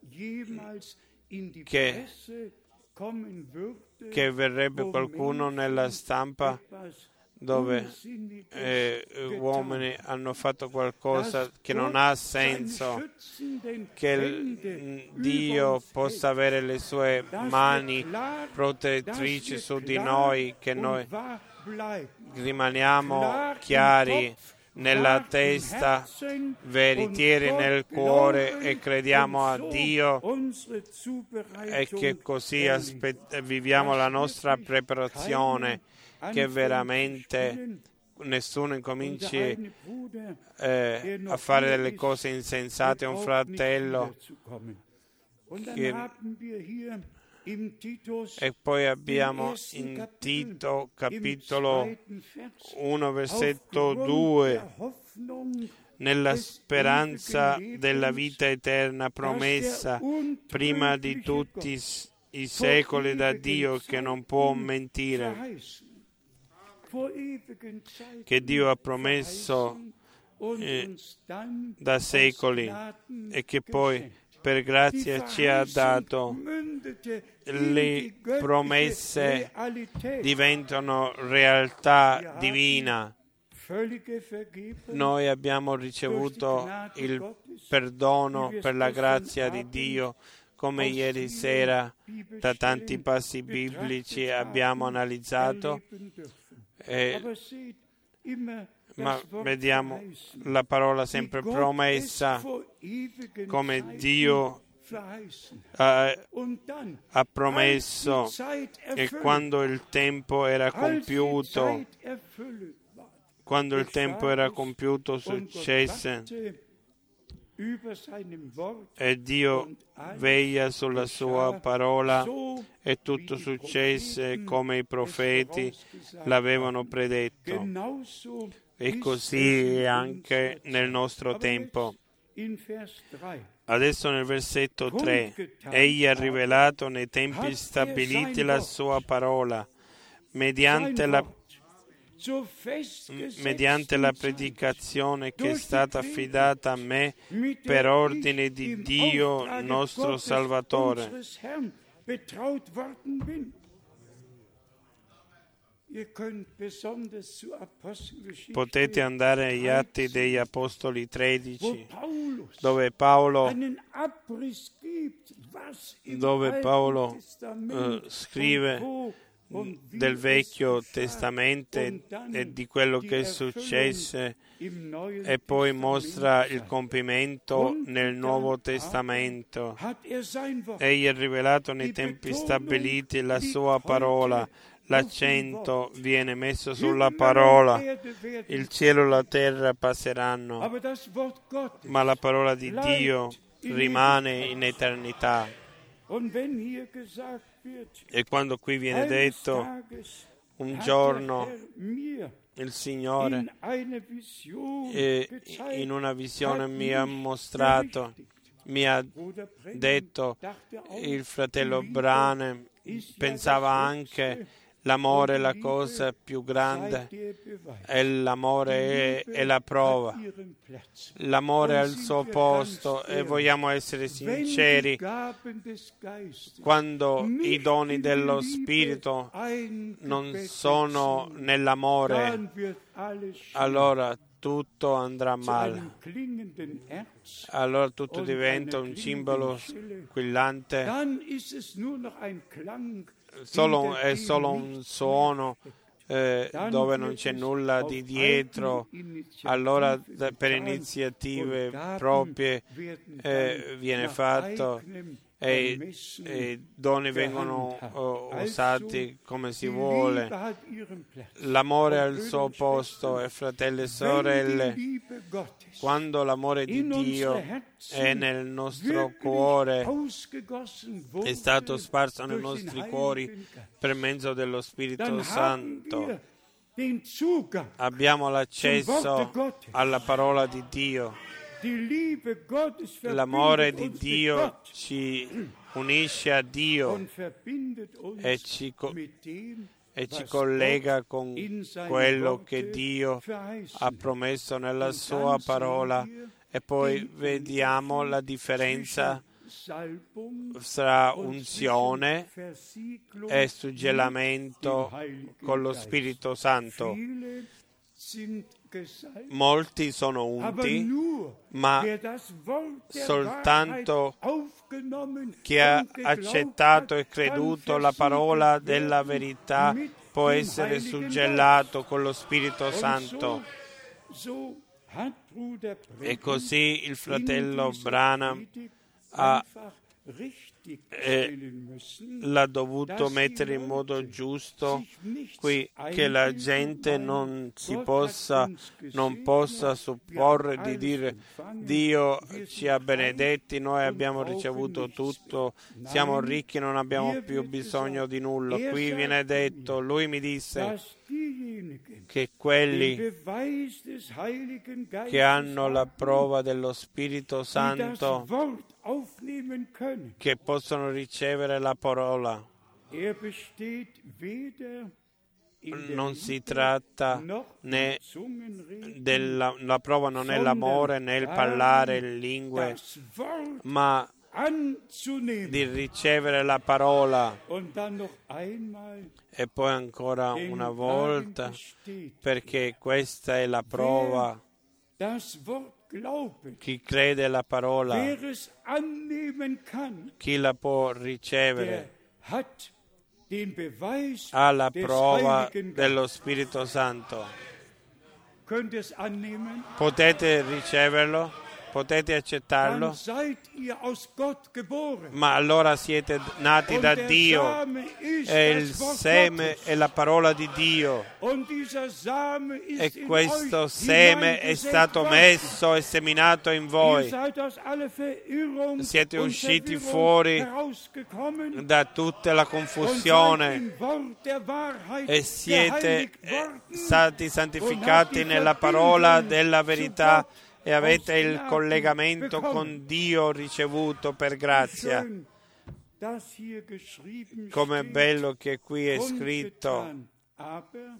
che verrebbe qualcuno nella stampa dove uomini hanno fatto qualcosa che non ha senso, che Dio possa avere le sue mani protettrici su di noi, che noi rimaniamo chiari nella testa, veritieri nel cuore e crediamo a Dio e che così viviamo la nostra preparazione, che veramente nessuno incominci a fare delle cose insensate, un fratello e poi abbiamo in Tito capitolo 1 versetto 2, nella speranza della vita eterna promessa prima di tutti i secoli da Dio, che non può mentire, che Dio ha promesso da secoli e che poi per grazia ci ha dato. Le promesse diventano realtà divina. Noi abbiamo ricevuto il perdono per la grazia di Dio, come ieri sera da tanti passi biblici abbiamo analizzato, ma vediamo la parola sempre promessa, come Dio ha promesso, e quando il tempo era compiuto, successe, e Dio veglia sulla sua parola e tutto successe come i profeti l'avevano predetto. E così è anche nel nostro tempo. Adesso nel versetto 3, Egli ha rivelato nei tempi stabiliti la sua parola, mediante la predicazione che è stata affidata a me per ordine di Dio nostro Salvatore. Potete andare agli Atti degli Apostoli 13, dove Paolo scrive del Vecchio Testamento e di quello che successe, e poi mostra il compimento nel Nuovo Testamento. Egli ha rivelato nei tempi stabiliti la sua parola. L'accento viene messo sulla parola. Il cielo e la terra passeranno, ma la parola di Dio rimane in eternità. E quando qui viene detto un giorno il Signore in einer Vision gezeigt in una visione mi ha mich mostrato, berichtigt. mi ha Bruder Branham detto, dachte auch, il fratello die Liebe Branham ist ja pensava das anche Höchste l'amore è und la die cosa Liebe più sei grande der Beweis. e l'amore Die è la Liebe prova. hat ihren Platz. L'amore ha Und il sind suo wir posto ganz e ehrlich, vogliamo essere wenn die sinceri. Gaben des Geistes Quando i nicht doni in die dello Liebe Spirito non eingebettet sono sind, nell'amore, dann wird alles schwer. allora tutto andrà Zu male. einem klingenden Erz, Allora tutto und diventa einer un cimbalo klingenden squillante, dann ist es nur noch ein Klang è hinter solo dem un nichts suono Dann dove non wird c'è es nulla auf di dietro. eigene Initiative Allora per getan iniziative und Gaben proprie werden dann viene nach fatto eigenem e Ermessen i doni vengono gehandhabt. usati come si Die vuole. Liebe hat ihren Platz. L'amore ha Und il Brüder suo und posto Schwestern, e fratelli e wenn sorelle, die Liebe Gottes quando l'amore di in unsere Dio Herzen è nel nostro wirklich cuore, ausgegossen wurde è stato sparso nei durch den nostri Heiligen cuori Geist, per mezzo dello Spirito dann haben Santo, wir den Zugang. abbiamo l'accesso alla parola di Dio. Die Liebe Gottes L'amore verbindet di uns mit Dio Gott ci unisce a Dio und verbindet uns e ci mit dem, e ci was collega Gott con in seinen quello Worten che Dio verheißen ha hat. promesso nella Und sua dann parola. sehen wir E poi den vediamo la Unterschied differenza zwischen Salbung tra und unzione zwischen Versiegelung e mit suggellamento dem Heiligen con lo Geist. Spirito Santo. Viele sind gesalbt, Molti sono aber unti, nur ma wer das Wort der soltanto Wahrheit aufgenommen chi ha und geglaubt accettato e hat, creduto kann la parola versiegelt della werden verità mit può dem essere Heiligen suggellato Geist. con lo Spirito Und Santo. so hat Bruder E Branham così il fratello in dieser Branham Predigt ha einfach richtig stellen müssen, l'ha dovuto dass die mettere in modo Leute giusto sich nichts qui, che la einbilden, gente meinen, non Gott hat uns non gesegnet, possa wir supporre haben di alles dire empfangen, Dio wir ci ha sind benedetti, noi reich abbiamo und brauchen ricevuto nichts tutto, mehr. siamo Nein, ricchi, non abbiamo hier più wird bisogno gesagt, di nulla. Qui viene sagte detto, mir, lui mi disse dass diejenigen, che den quelli Beweis des Heiligen che Geistes hanno la haben, prova dello Spirito die das Santo, Wort aufnehmen können, che possono ricevere la parola. besteht weder in der Non si Liebe tratta noch né im Zungenreden, la prova non è l'amore né il parlare in lingue, das Wort ma anzunehmen. di ricevere la parola. Und dann noch einmal, E poi ancora denn una darin volta, besteht, perché questa è la prova. das Wort glaubet, Chi crede la parola, wer es annehmen kann, chi la può der ricevere, hat den Beweis ha la des prova Heiligen Geistes. dello Spirito Santo. Könnt ihr es annehmen? Potete riceverlo? Potete accettarlo? Dann seid ihr aus Gott geboren. Ma allora siete nati Und da der Dio. Same ist E il das Wort seme Gottes. è la parola di Dio. Und dieser Same ist E in questo euch seme è hineingesät stato worden. messo e seminato in Ihr voi. seid aus aller Verirrung Siete und usciti Verwirrung fuori herausgekommen da tutta la und seid confusione im Wort der Wahrheit e siete geheiligt worden stati und santificati habt die nella parola Verbindung della zu verità Gott e avete aus il Gnade collegamento bekommen. con Dio ricevuto per grazia. Schön, dass hier geschrieben Com'è steht, bello che qui è scritto, kundgetan, aber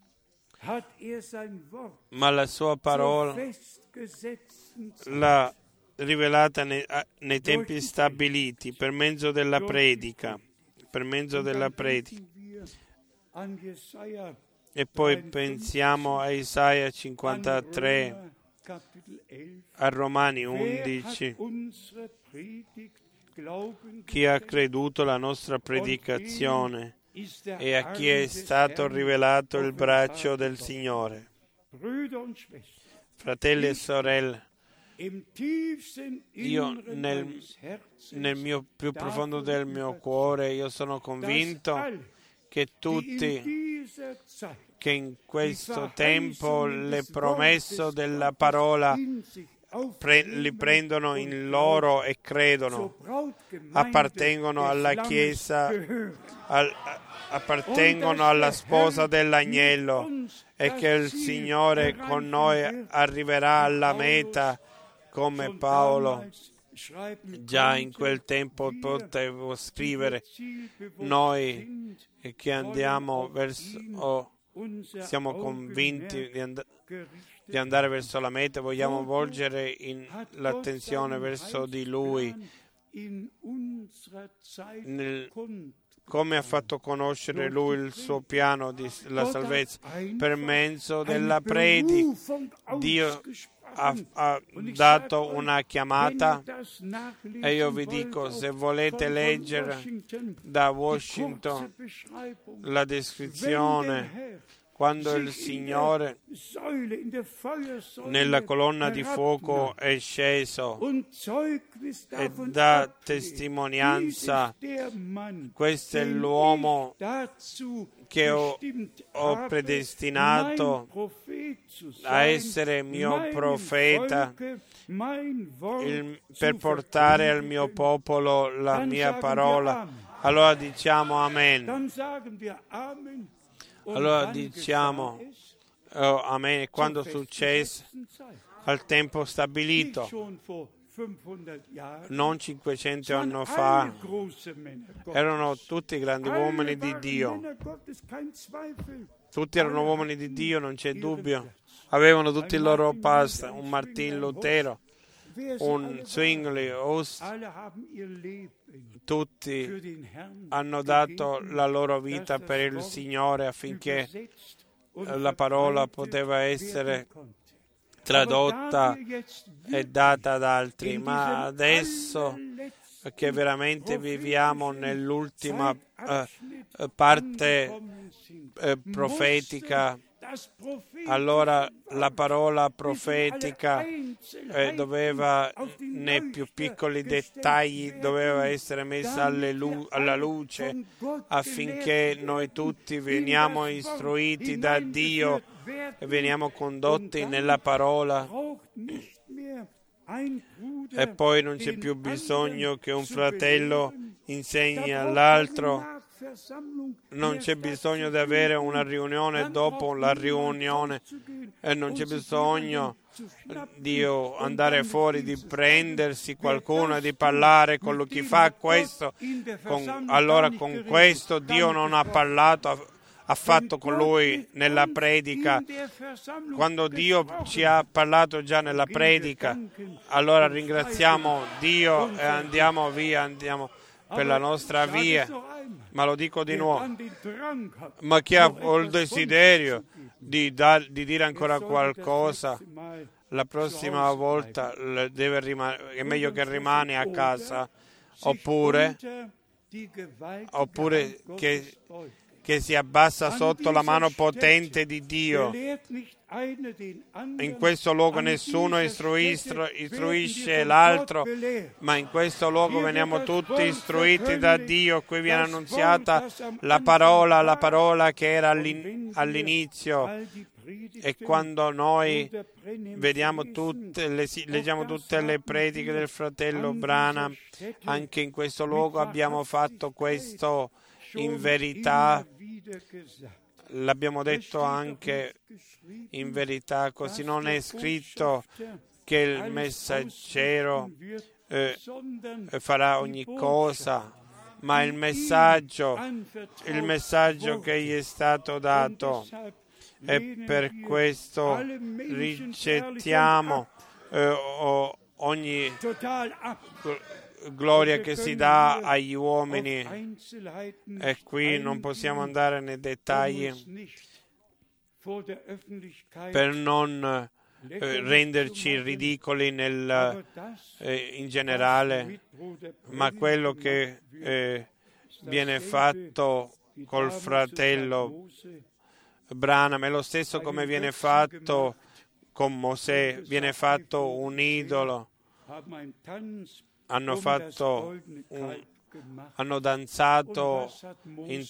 hat sein Wort ma la sua parola zur festgesetzten Zeit l'ha rivelata nei tempi stabiliti per mezzo della predica, per mezzo della predica. wir an Jesaja, E poi pensiamo a Isaia an 53, Römer, Kapitel 11. a Romani Wer 11. hat unsere Predigt glauben Chi ha geschenkt? creduto la nostra predicazione Ist der e a chi è Arm des stato Herrn rivelato il braccio offenbart del worden. Signore. Brüder und Schwestern, Fratelli e sorelle, im tiefsten io Inneren nel meines Herzens nel mio più profondo del mio überzeugt, cuore io sono dass convinto alle, che die in tutti dieser Zeit che in questo die tempo Verheißungen le des promesse Wortes della Gottes parola in sich li prendono in loro e credono, appartengono alla Chiesa, appartengono alla sposa dell'agnello, e che il Signore con noi arriverà alla meta, come Paolo già in quel tempo potevo scrivere. Noi che andiamo verso, siamo convinti di andare verso la meta, vogliamo volgere l'attenzione verso di Lui, come ha fatto conoscere Lui il suo piano di la salvezza per mezzo della predica. Dio ha dato una chiamata, e io vi dico, se volete leggere da Washington la descrizione, quando il Signore nella colonna di fuoco è sceso e dà testimonianza, questo è l'uomo che ho predestinato a essere mio profeta, per portare al mio popolo la mia parola. Allora diciamo Amen. Allora diciamo Amen. Quando successe? Al tempo stabilito, non 500 anni fa. Erano tutti grandi uomini di Dio. Tutti erano uomini di Dio, non c'è dubbio. Avevano tutti il loro past, un Martin Lutero, un Zwingli, tutti hanno dato la loro vita per il Signore affinché la parola poteva essere tradotta e data ad altri. Ma adesso che veramente viviamo nell'ultima parte profetica, allora la parola profetica doveva, nei più piccoli dettagli, doveva essere messa alla luce, affinché noi tutti veniamo istruiti da Dio e veniamo condotti nella parola. E poi non c'è più bisogno che un fratello insegni all'altro. Non c'è bisogno di avere una riunione dopo la riunione, e non c'è bisogno di andare fuori, di prendersi qualcuno e di parlare con chi fa questo. Allora con questo Dio non ha parlato affatto con lui nella predica. Quando Dio ci ha parlato già nella predica, allora ringraziamo Dio e andiamo via, andiamo per la nostra via. Ma lo dico di nuovo, ma chi ha il desiderio di dire ancora qualcosa, la prossima volta è meglio che rimane a casa, oppure che si abbassa sotto la mano potente di Dio. In questo luogo nessuno istruisce l'altro, ma in questo luogo veniamo tutti istruiti da Dio. Qui viene annunziata la parola che era all'inizio, e quando noi leggiamo tutte le prediche del fratello Branham, anche in questo luogo abbiamo fatto questo in verità. L'abbiamo detto anche in verità, così non è scritto che il messaggero farà ogni cosa, ma il messaggio che gli è stato dato, e per questo ricettiamo ogni gloria che si dà agli uomini, e qui non possiamo andare nei dettagli per non renderci ridicoli in generale, ma quello che viene fatto col fratello Branham è lo stesso come viene fatto con Mosè, viene fatto un idolo. Hanno danzato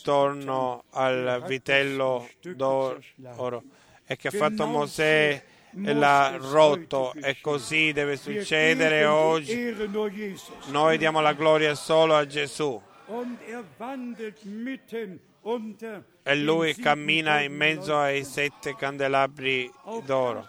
intorno al vitello d'oro, e che ha fatto Mosè e l'ha rotto, e così deve succedere oggi. Noi diamo la gloria solo a Gesù, e Lui cammina in mezzo ai 7 candelabri d'oro.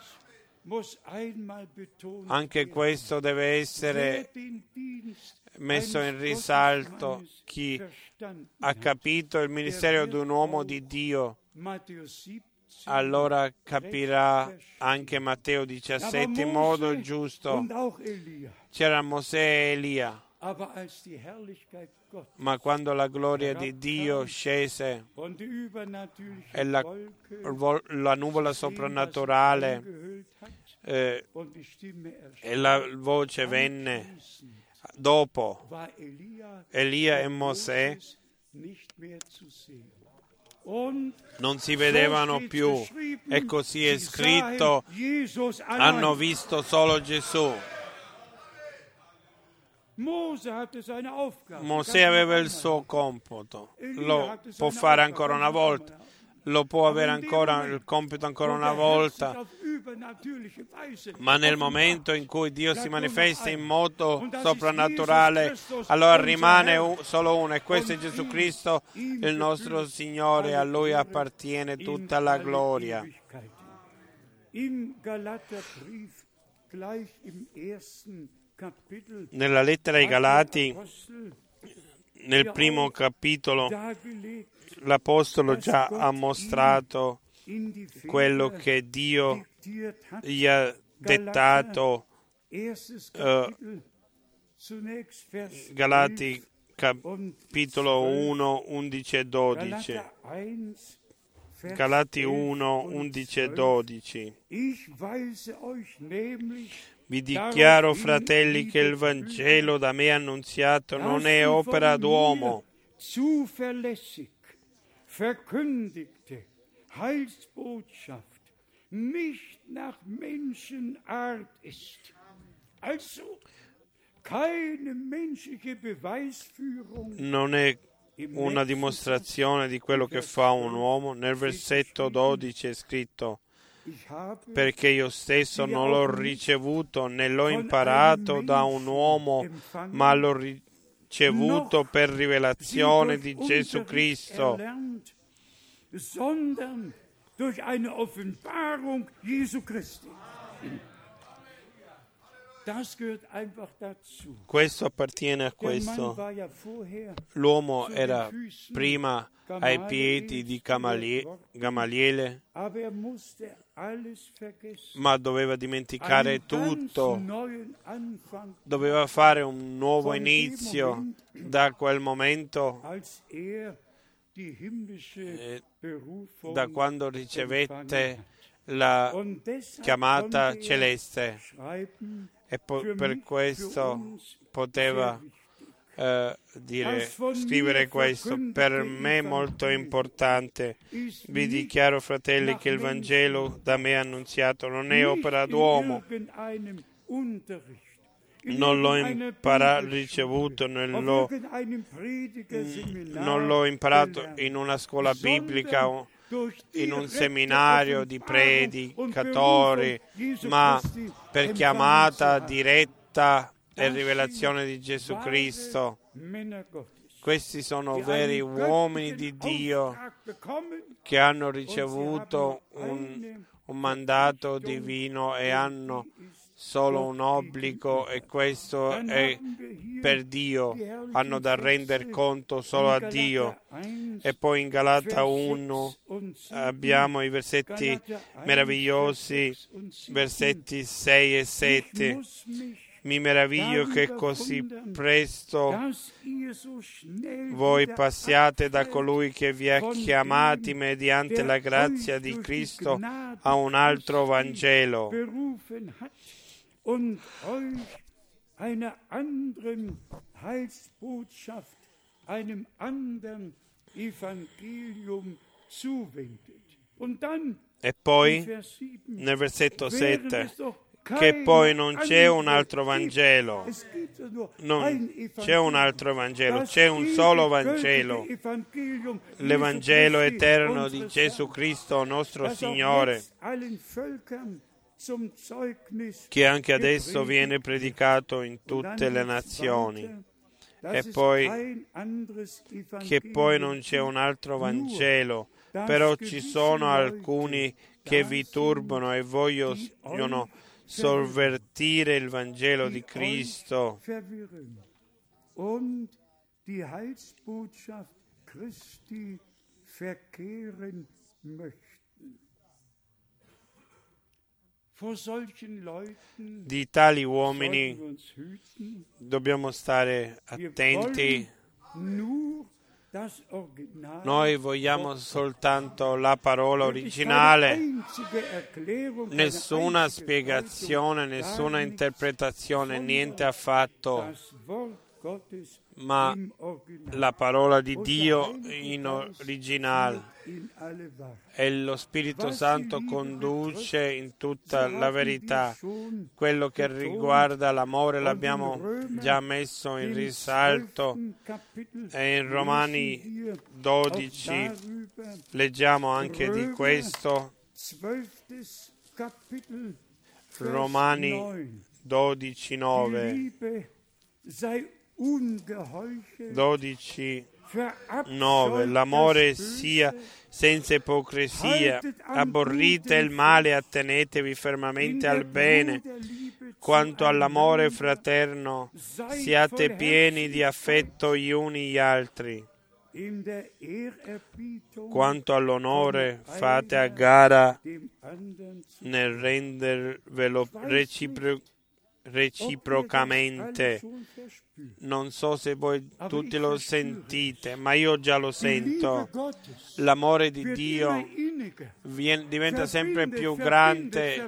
Anche questo deve essere messo in risalto. Chi ha capito il ministero di un uomo di Dio, allora capirà anche Matteo 17 in modo giusto. C'era Mosè e Elia, ma quando la gloria di Dio scese e la nuvola soprannaturale e la voce venne, dopo Elia e Mosè non si vedevano più, e così è scritto: hanno visto solo Gesù. Mosè aveva il suo compito, lo può fare ancora una volta, lo può avere ancora il compito ancora una volta, ma nel momento in cui Dio si manifesta in modo soprannaturale, allora rimane solo uno, e questo è Gesù Cristo, il nostro Signore. A Lui appartiene tutta la gloria. Nella lettera ai Galati, nel primo capitolo, l'Apostolo già ha mostrato quello che Dio gli ha dettato. Galati capitolo 1, 11 e 12. Galati 1, 11 e 12. Vi dichiaro, fratelli, che il Vangelo da me annunziato non è opera d'uomo. Zuverlässig verkündigte Heilsbotschaft nicht nach Menschenart ist. Also keine menschliche Beweisführung. Non è una dimostrazione di quello che fa un uomo. Nel versetto 12 è scritto: perché io stesso non l'ho ricevuto né l'ho imparato da un uomo, ma l'ho ricevuto per rivelazione di Gesù Cristo. Sondern durch eine Offenbarung Jesu Christi. Das gehört einfach dazu. Questo appartiene a questo. L'uomo era prima ai piedi di Gamaliele, ma doveva dimenticare tutto, doveva fare un nuovo inizio. Da quel momento, da quando ricevette la chiamata celeste, e per questo poteva scrivere questo: per me molto importante. Vi dichiaro, fratelli, che il Vangelo da me annunziato non è opera d'uomo. Non l'ho ricevuto, non l'ho imparato in una scuola biblica o in un seminario di predicatori, ma per chiamata diretta e rivelazione di Gesù Cristo. Questi sono veri uomini di Dio che hanno ricevuto un mandato divino e hanno solo un obbligo, e questo è per Dio, hanno da rendere conto solo a Dio. E poi in Galata 1 abbiamo i versetti meravigliosi, versetti 6 e 7. Mi meraviglio che così presto voi passiate da colui che vi ha chiamati mediante la grazia di Cristo a un altro Vangelo. Und euch einer anderen Heilsbotschaft, einem anderen Evangelium zuwendet. Und dann, e poi, nel versetto 7, che poi non c'è un altro Vangelo. Non c'è un altro Vangelo, c'è un solo Vangelo, l'Evangelo eterno di Gesù Cristo, nostro Signore, che anche adesso viene predicato in tutte le nazioni, e poi che poi non c'è un altro Vangelo, però ci sono alcuni che vi turbano e vogliono sovvertire il Vangelo di Cristo. Und die Heilsbotschaft Christi verkehren möchten. Vor solchen Leuten Di tali sollten uomini wir uns hüten. dobbiamo stare Wir attenti. wollen nur das Original. Noi vogliamo soltanto la parola Wirklich keine originale, einzige Erklärung, keine nessuna einzige spiegazione, Deutung, nessuna gar nichts, interpretazione, sondern niente affatto, das Wort Gottes ma im Original. la parola di Und Dio der Heilige in Geist originale. führt in alle Wahrheit. E lo Spirito Santo conduce in tutta la verità. Quello che riguarda l'amore l'abbiamo già messo in risalto, e in Romani 12 leggiamo anche di questo. Romani 12:9. 12:9. L'amore sia senza ipocrisia, aborrite il male, attenetevi fermamente al bene. Quanto all'amore fraterno, siate pieni di affetto gli uni gli altri. Quanto all'onore, fate a gara nel rendervelo reciprocamente. Non so se voi tutti lo sentite, ma io già lo sento. L'amore di Dio diventa sempre più grande,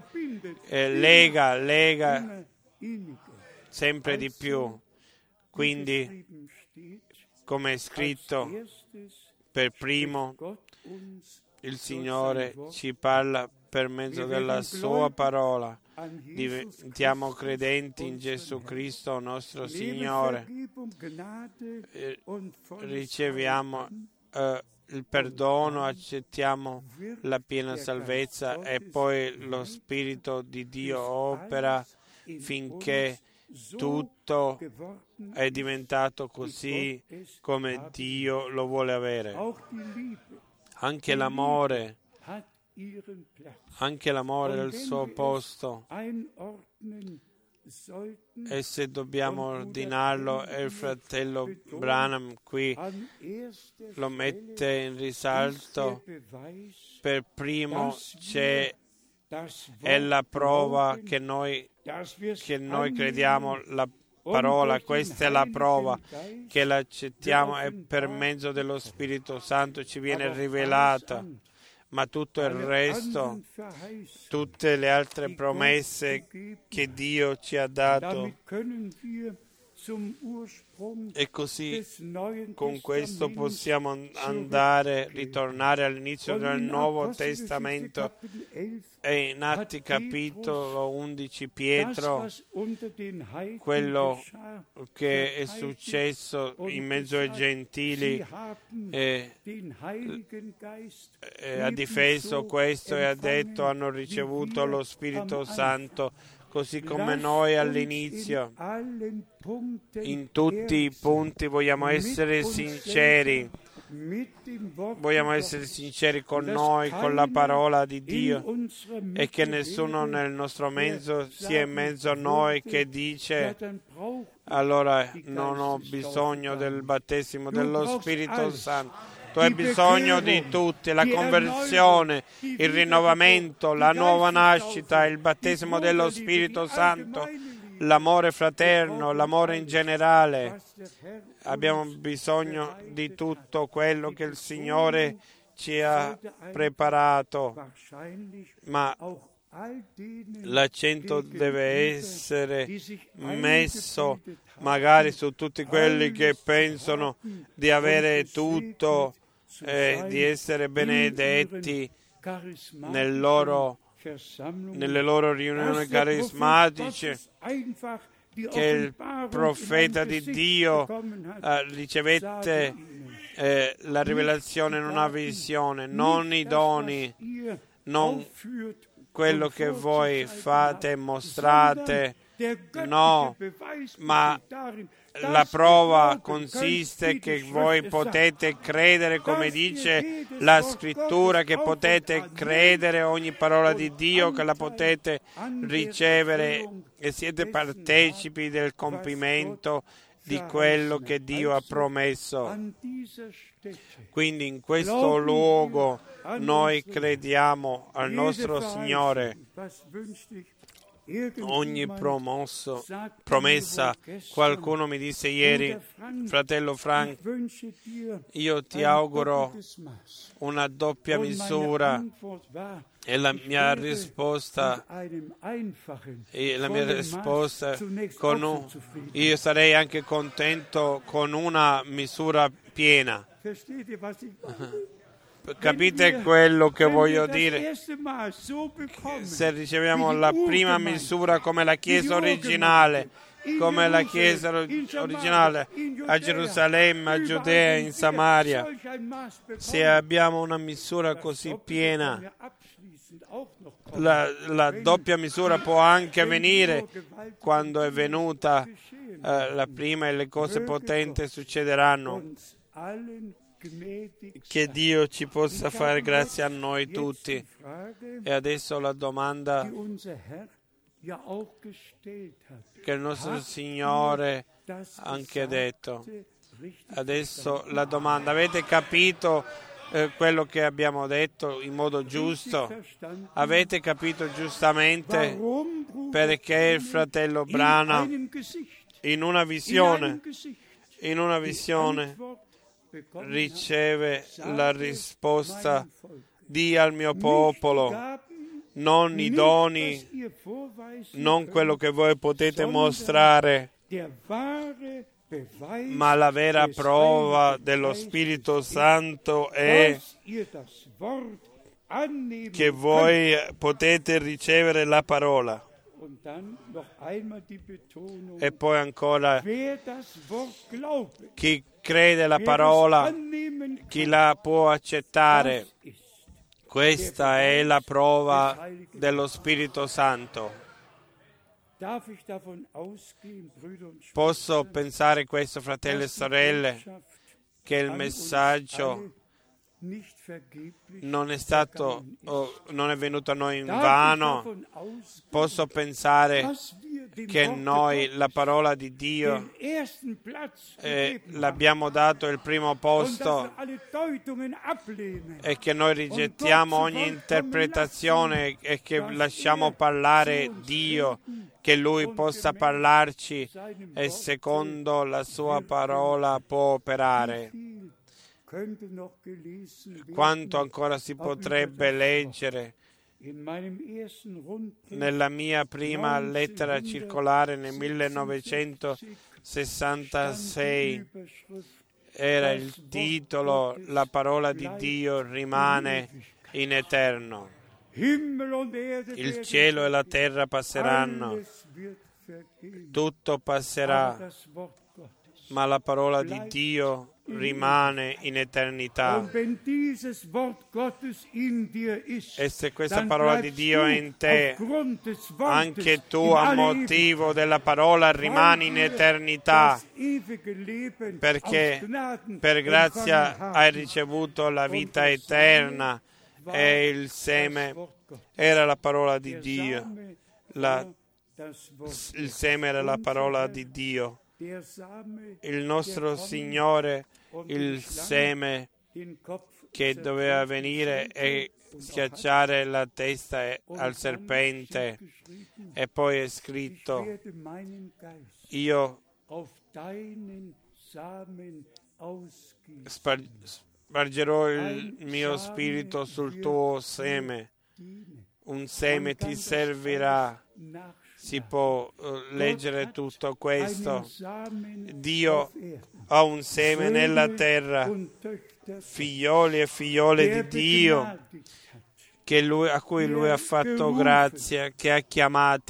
lega sempre di più. Quindi, come è scritto, per primo il Signore ci parla per mezzo della sua parola. Diventiamo credenti in Gesù Cristo, nostro Signore. Riceviamo il perdono, accettiamo la piena salvezza, e poi lo Spirito di Dio opera finché tutto è diventato così come Dio lo vuole avere. Anche l'amore ha il suo posto, e se dobbiamo ordinarlo, e il fratello Branham qui lo mette in risalto, per primo è la prova che noi crediamo la parola. Questa è la prova che l'accettiamo, e per mezzo dello Spirito Santo ci viene rivelata. Ma tutto il resto, tutte le altre promesse che Dio ci ha dato, e così con questo possiamo ritornare all'inizio del Nuovo Testamento, e in Atti capitolo 11 Pietro, quello che è successo in mezzo ai gentili, ha difeso questo e ha detto: hanno ricevuto lo Spirito Santo così come noi all'inizio. In tutti i punti vogliamo essere sinceri. Vogliamo essere sinceri con noi, con la parola di Dio, e che nessuno nel nostro mezzo sia in mezzo a noi che dice: allora non ho bisogno del battesimo dello Spirito Santo. Tu hai bisogno di tutti: la conversione, il rinnovamento, la nuova nascita, il battesimo dello Spirito Santo, l'amore fraterno, l'amore in generale. Abbiamo bisogno di tutto quello che il Signore ci ha preparato, ma l'accento deve essere messo magari su tutti quelli che pensano di avere tutto e di essere benedetti nelle loro riunioni carismatiche, che il profeta di Dio ricevette la rivelazione in una visione, non i doni, non quello che voi fate e mostrate, no, ma la prova consiste che voi potete credere, come dice la Scrittura, che potete credere ogni parola di Dio, che la potete ricevere e siete partecipi del compimento di quello che Dio ha promesso. Quindi in questo luogo noi crediamo al nostro Signore. Ogni promessa, qualcuno mi disse ieri, fratello Frank, io ti auguro una doppia misura, e la mia risposta io sarei anche contento con una misura piena. Capite quello che voglio dire? Se riceviamo la prima misura come la Chiesa originale, a Gerusalemme, a Giudea, in Samaria, se abbiamo una misura così piena, la doppia misura può anche venire quando è venuta la prima e le cose potenti succederanno. Che Dio ci possa fare grazia a noi tutti. E adesso la domanda che il nostro Signore ha anche detto. Adesso la domanda: avete capito quello che abbiamo detto in modo giusto? Avete capito giustamente perché il fratello Branham in una visione riceve la risposta: di al mio popolo non i doni, non quello che voi potete mostrare, ma la vera prova dello Spirito Santo è che voi potete ricevere la parola. E poi ancora, chi crede la parola, chi la può accettare, questa è la prova dello Spirito Santo. Posso pensare questo, fratelli e sorelle, che il messaggio non è venuto a noi in vano. Posso pensare che noi la parola di Dio l'abbiamo dato il primo posto e che noi rigettiamo ogni interpretazione e che lasciamo parlare Dio, che Lui possa parlarci e secondo la Sua parola può operare. Quanto ancora si potrebbe leggere nella mia prima lettera circolare nel 1966 era il titolo: La parola di Dio rimane in eterno. Il cielo e la terra passeranno, tutto passerà, ma la parola di Dio rimane in eternità. E se questa parola di Dio è in te, anche tu a motivo della parola rimani in eternità, perché per grazia hai ricevuto la vita eterna e il seme era la parola di Dio. Il seme era la parola di Dio. Il nostro Signore, il seme che doveva venire e schiacciare la testa al serpente, e poi è scritto: io spargerò il mio spirito sul tuo seme, un seme ti servirà. Si può leggere tutto questo. Dio ha un seme nella terra, figlioli e figliole di Dio, a cui Lui ha fatto grazia, che ha chiamati.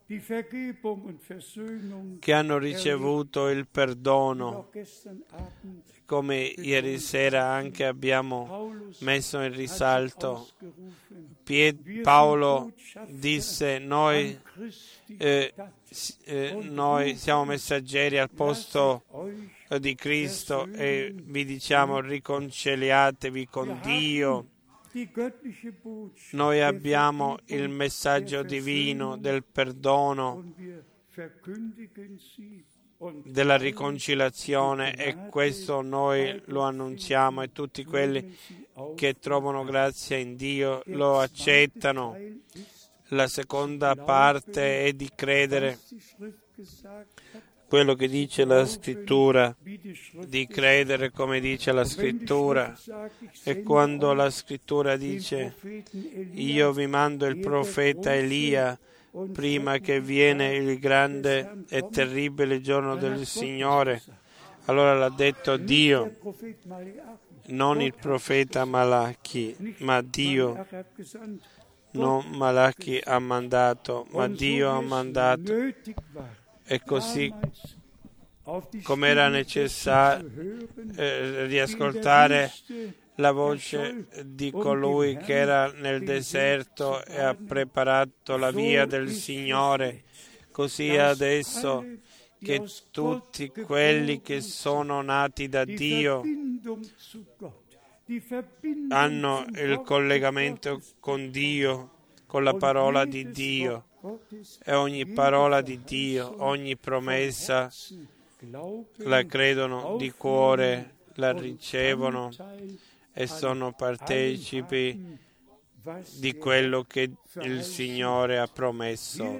die Vergebung und Versöhnung, che hanno ricevuto il perdono, auch gestern Abend come ieri sera anche abbiamo Paulus messo in hat risalto. ausgerufen. Paolo disse: noi Christi noi siamo messaggeri al posto euch di Cristo e vi diciamo riconciliatevi con Dio. die göttliche Botschaft Noi der abbiamo il Vergebung, messaggio der divino Versöhnung, del perdono, und wir verkündigen sie und della riconciliazione, e questo noi lo annunziamo, e tutti quelli nehmen sie auf. che trovano grazia in Dio lo accettano. Teil ist, La seconda parte è di credere was die Schrift gesagt hat, quello che dice la Scrittura, wie die Schrift di credere come dice la Wenn die Scrittura. Schrift sagt, ich E sende quando euch la Scrittura den dice: Propheten Elia, io vi mando il profeta Elia prima che viene il grande e terribile giorno del Signore, allora l'ha detto Dio, der Prophet Malachi, non il profeta Malachi, ma Dio. Malachi hat gesandt, Non Malachi ha mandato, ma und Dio ha so wie es mandato. nötig war, E così damals auf die come era Stimme necessario Gottes zu hören, riascoltare in der Wüste la voce di colui che era nel deserto e ha preparato la via del Signore, così adesso che tutti quelli che sono nati da die Dio Verbindung zu Gott, die Verbindung hanno zum il Wort collegamento con Dio, con la parola di Dio, e ogni parola di Dio, ogni promessa la credono di cuore, la ricevono e sono partecipi di quello che il Signore ha promesso.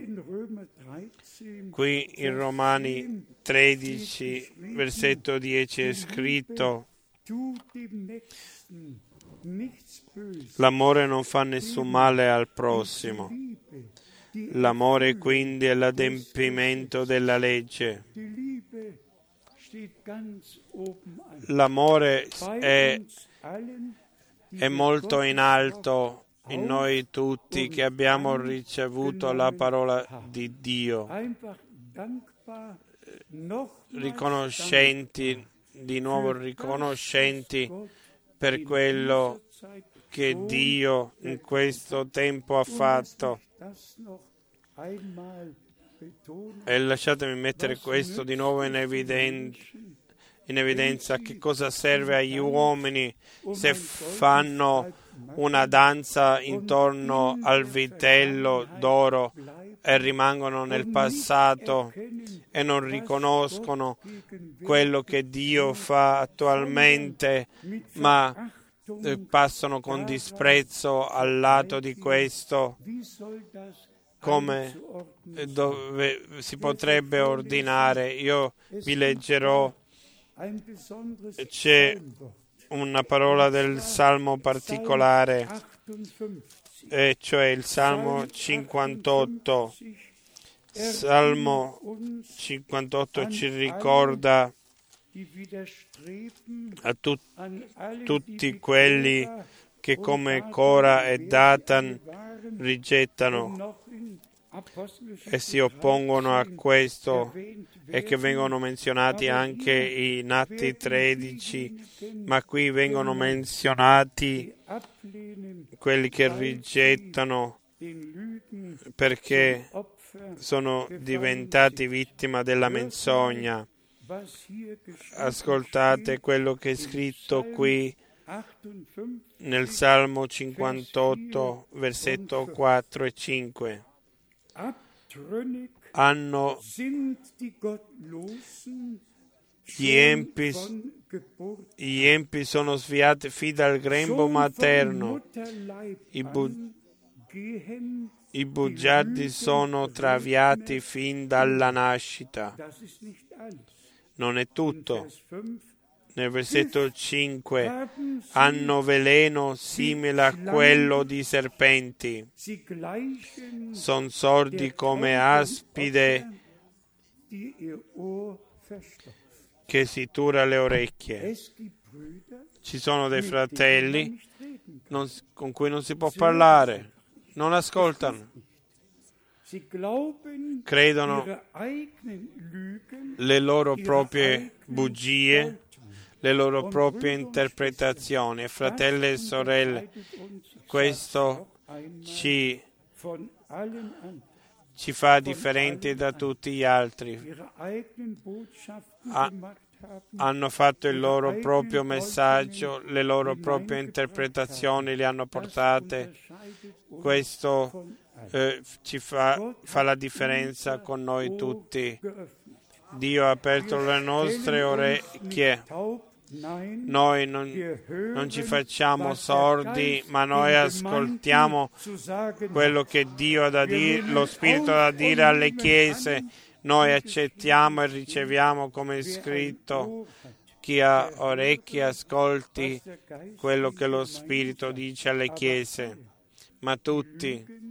Qui in Romani 13, versetto 10 è scritto: l'amore non fa nessun male al prossimo. L'amore quindi è l'adempimento della legge. L'amore è molto in alto in noi tutti che abbiamo ricevuto la parola di Dio, riconoscenti, di nuovo riconoscenti per quello che Dio in questo tempo ha fatto. E lasciatemi mettere questo di nuovo in evidenza. Che cosa serve agli uomini se fanno una danza intorno al vitello d'oro e rimangono nel passato e non riconoscono quello che Dio fa attualmente, ma passano con disprezzo al lato di questo? Come si potrebbe ordinare? Io vi leggerò, c'è una parola del Salmo particolare, e cioè il Salmo 58. Salmo 58 ci ricorda a tutti quelli che come Cora e Datan rigettano e si oppongono a questo, e che vengono menzionati anche in Atti 13, ma qui vengono menzionati quelli che rigettano perché sono diventati vittima della menzogna. Ascoltate quello che è scritto qui nel Salmo 58, versetto 4 e 5. Gli empi sono sviati fin dal grembo materno, i bugiardi sono traviati fin dalla nascita. Non è tutto. Nel versetto 5 hanno veleno simile a quello di serpenti, sono sordi come aspide che si tura le orecchie. Ci sono dei fratelli con cui non si può parlare, non ascoltano. credono le loro proprie bugie, le loro proprie interpretazioni. Fratelli e sorelle, questo ci fa differenti da tutti gli altri. Hanno fatto il loro proprio messaggio, le loro proprie interpretazioni le hanno portate. Questo ci fa la differenza con noi tutti. Dio ha aperto le nostre orecchie. Noi non ci facciamo sordi, ma noi ascoltiamo quello che Dio ha da dire, lo Spirito ha da dire alle chiese. Noi accettiamo e riceviamo, come è scritto: chi ha orecchie ascolti quello che lo Spirito dice alle chiese. Ma tutti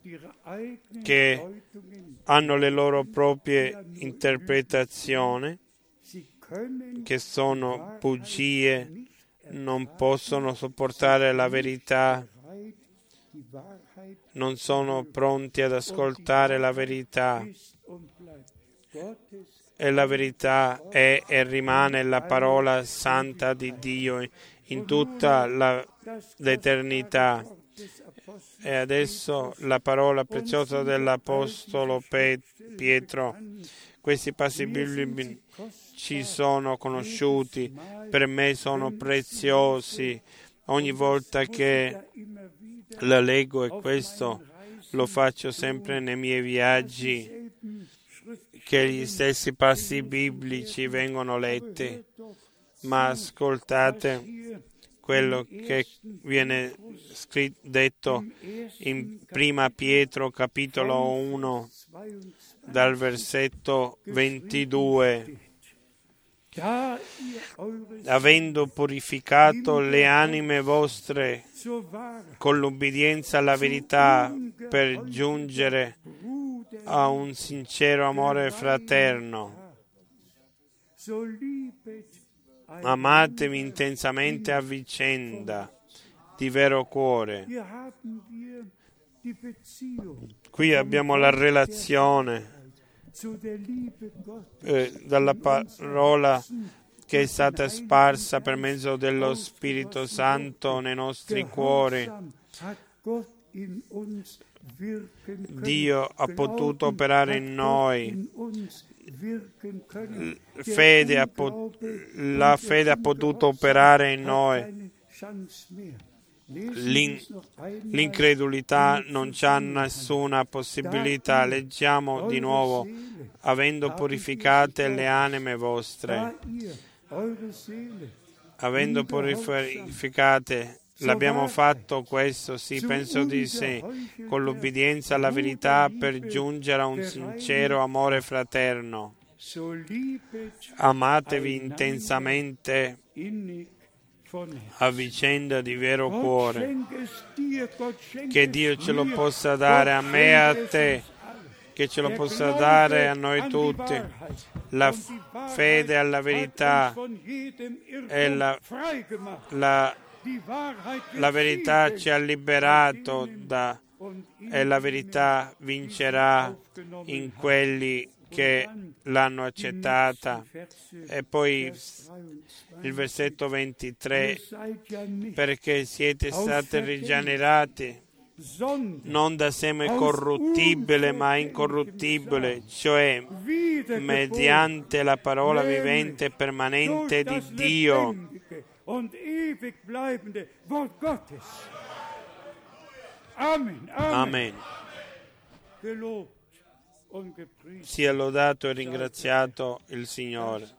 che hanno le loro proprie interpretazioni, che sono bugie, non possono sopportare la verità, non sono pronti ad ascoltare la verità. E la verità è e rimane la parola santa di Dio in tutta l'eternità. E adesso la parola preziosa dell'Apostolo Pietro. Questi passi biblici ci sono conosciuti, per me sono preziosi. Ogni volta che la leggo, e questo lo faccio sempre nei miei viaggi, che gli stessi passi biblici vengono letti, ma ascoltate quello che viene detto in Prima Pietro capitolo 1 dal versetto 22. Avendo purificato le anime vostre con l'ubbidienza alla verità per giungere a un sincero amore fraterno, amatevi intensamente a vicenda di vero cuore. Qui abbiamo la relazione dalla parola che è stata sparsa per mezzo dello Spirito Santo nei nostri cuori. Dio ha potuto operare in noi. La fede ha potuto operare in noi. L'incredulità non c'ha nessuna possibilità. Leggiamo di nuovo: avendo purificate le anime vostre. Avendo purificate, l'abbiamo fatto questo? Sì, penso di sì, con l'ubbidienza alla verità per giungere a un sincero amore fraterno. Amatevi intensamente a vicenda di vero cuore. Che Dio ce lo possa dare a me e a te, che ce lo possa dare a noi tutti. La fede alla verità e la verità ci ha liberato e la verità vincerà in quelli che l'hanno accettata. E poi il versetto 23: perché siete stati rigenerati non da seme corruttibile ma incorruttibile, cioè mediante la parola vivente e permanente di Dio. Amen. Sia lodato e ringraziato il Signore.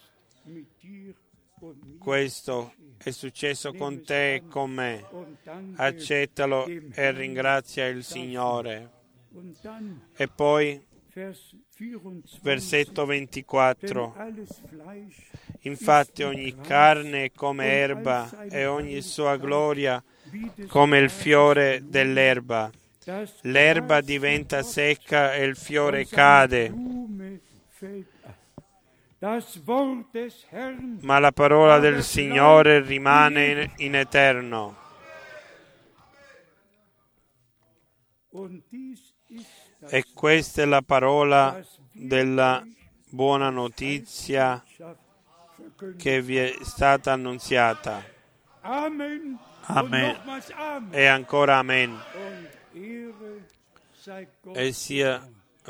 Questo è successo con te e con me. Accettalo e ringrazia il Signore. E poi, versetto 24. Infatti ogni carne è come erba e ogni sua gloria come il fiore dell'erba. L'erba diventa secca e il fiore cade, ma la parola del Signore rimane in eterno. E questa è la parola della buona notizia che vi è stata annunziata. Amen. Amen. Und nochmals Amen. E ancora amen. Und Ehre sei Gott, E sia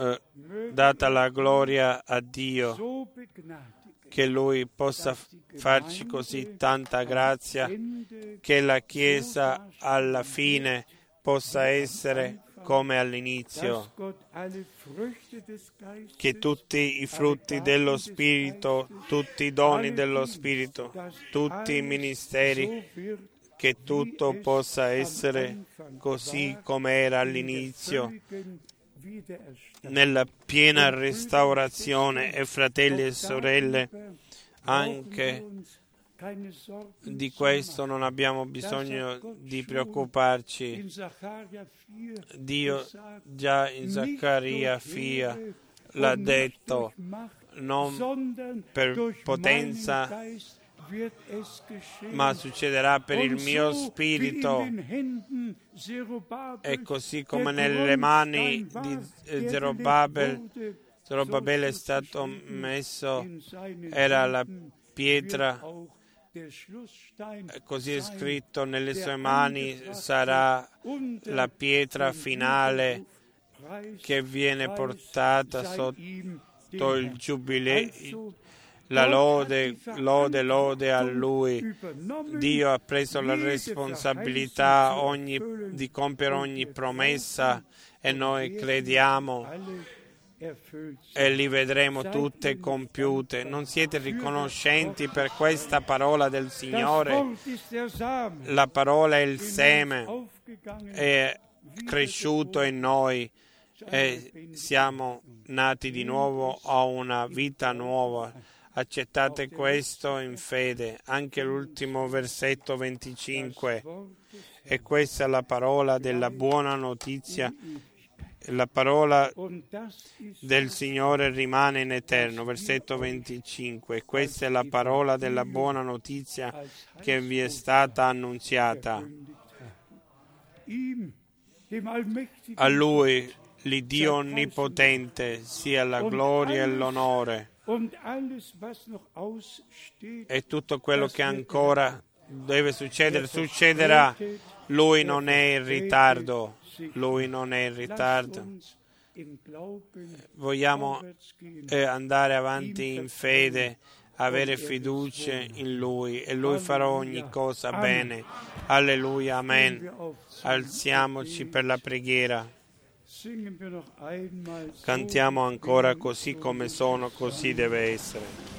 data la gloria a Dio, so begnadigt, che Lui possa farci così tanta grazia Ende che la Chiesa alla fine possa essere come all'inizio, dass Gott alle Früchte des Geistes, che tutti i frutti dello Spirito, tutti i doni dello Spirito, tutti i ministeri, so wird, che tutto possa essere così come era all'inizio, völligen Wiedererstand. nella piena restaurazione. E fratelli e sorelle, anche Keine Sorgen di questo non abbiamo bisogno di preoccuparci. in Saccaria 4 Dio gesagt, già in Zaccaria Fia l'ha detto, non sondern per durch potenza, meinen Geist wird es geschehen. ma succederà per il Und mio so spirito. wie in den Händen Zerubabels, E così come der nelle mani Grundstein di war, der Zerubabel, gelegt wurde, Zorobabele è so stato steht messo, in seinen era la Händen pietra, wird auch der Schlussstein così è sein, scritto, nelle der sue mani angebracht sarà wird la pietra unter finale Preis, che viene Preis portata sei sotto ihm, dem il Herrn. giubileo, Also, la Gott lode, hat die lode a Lui. übernommen, Dio ha preso la jede responsabilità Verheißung zu erfüllen di compiere und ogni wir promessa e glauben noi und crediamo werden alle erfüllt e sein. li vedremo tutte compiute. Non siete riconoscenti per questa parola del Das Signore? Wort ist der Samen, La parola è il in uns seme, aufgegangen, è cresciuto in noi e siamo nati di nuovo a una vita nuova. Accettate questo in fede. Anche l'ultimo versetto 25. E questa è la parola della buona notizia. La parola und das ist del Signore rimane in eterno. Versetto 25. E questa è la parola della buona notizia che vi è stata annunziata. ihm, dem allmächtigen A Lui, l'Iddio Onnipotente, sia la gloria e l'onore und alles, was noch aussteht, e tutto quello che ancora deve succedere, succederà. Lui non è in ritardo. Lui non è in ritardo. uns im Glauben Vogliamo vorwärts gehen. andare avanti in fede, avere fiducia in Lui e Lui farà ogni cosa bene. Alleluia, amen. Wir auf Alziamoci per la preghiera. singen wir noch einmal so, Cantiamo ancora così come sono, così deve essere.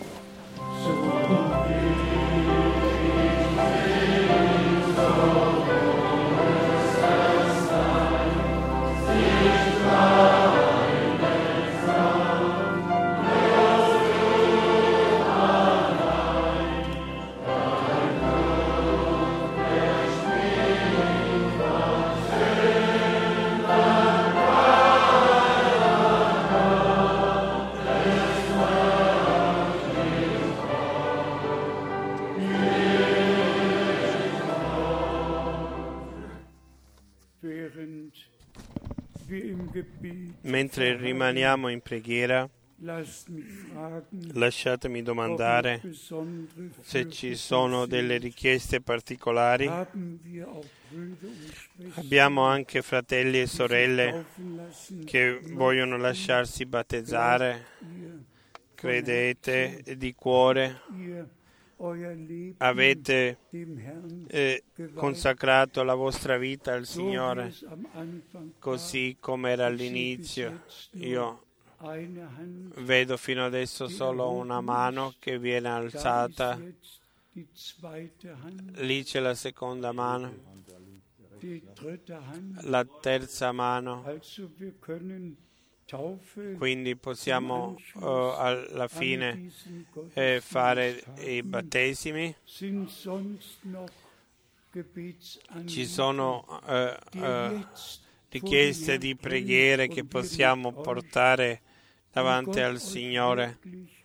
während wir im Gebet Mentre rimaniamo in preghiera, lasst mich fragen, lasciatemi ob domandare noch besondere se ci sono delle richieste particolari. haben wir auch Brüder und Schwestern, Abbiamo anche fratelli e sorelle taufen lassen, che vogliono lasciarsi battezzare. ihr, Credete di cuore, ihr euer Leben avete dem Herrn, consacrato la vostra vita al so wie Signore, es am Anfang così come era all'inizio. Io war, eine Hand, vedo fino adesso solo una mano che viene da alzata. ist jetzt die zweite Hand, Lì c'è la seconda mano, die dritte Hand, la terza mano. also wir können Taufe Quindi possiamo alla an fine diesen Gottesdienst fare haben. i battesimi. Sind sonst noch Gebetsanliegen, Ci sono die jetzt richieste di preghiere che possiamo portare davanti al Signore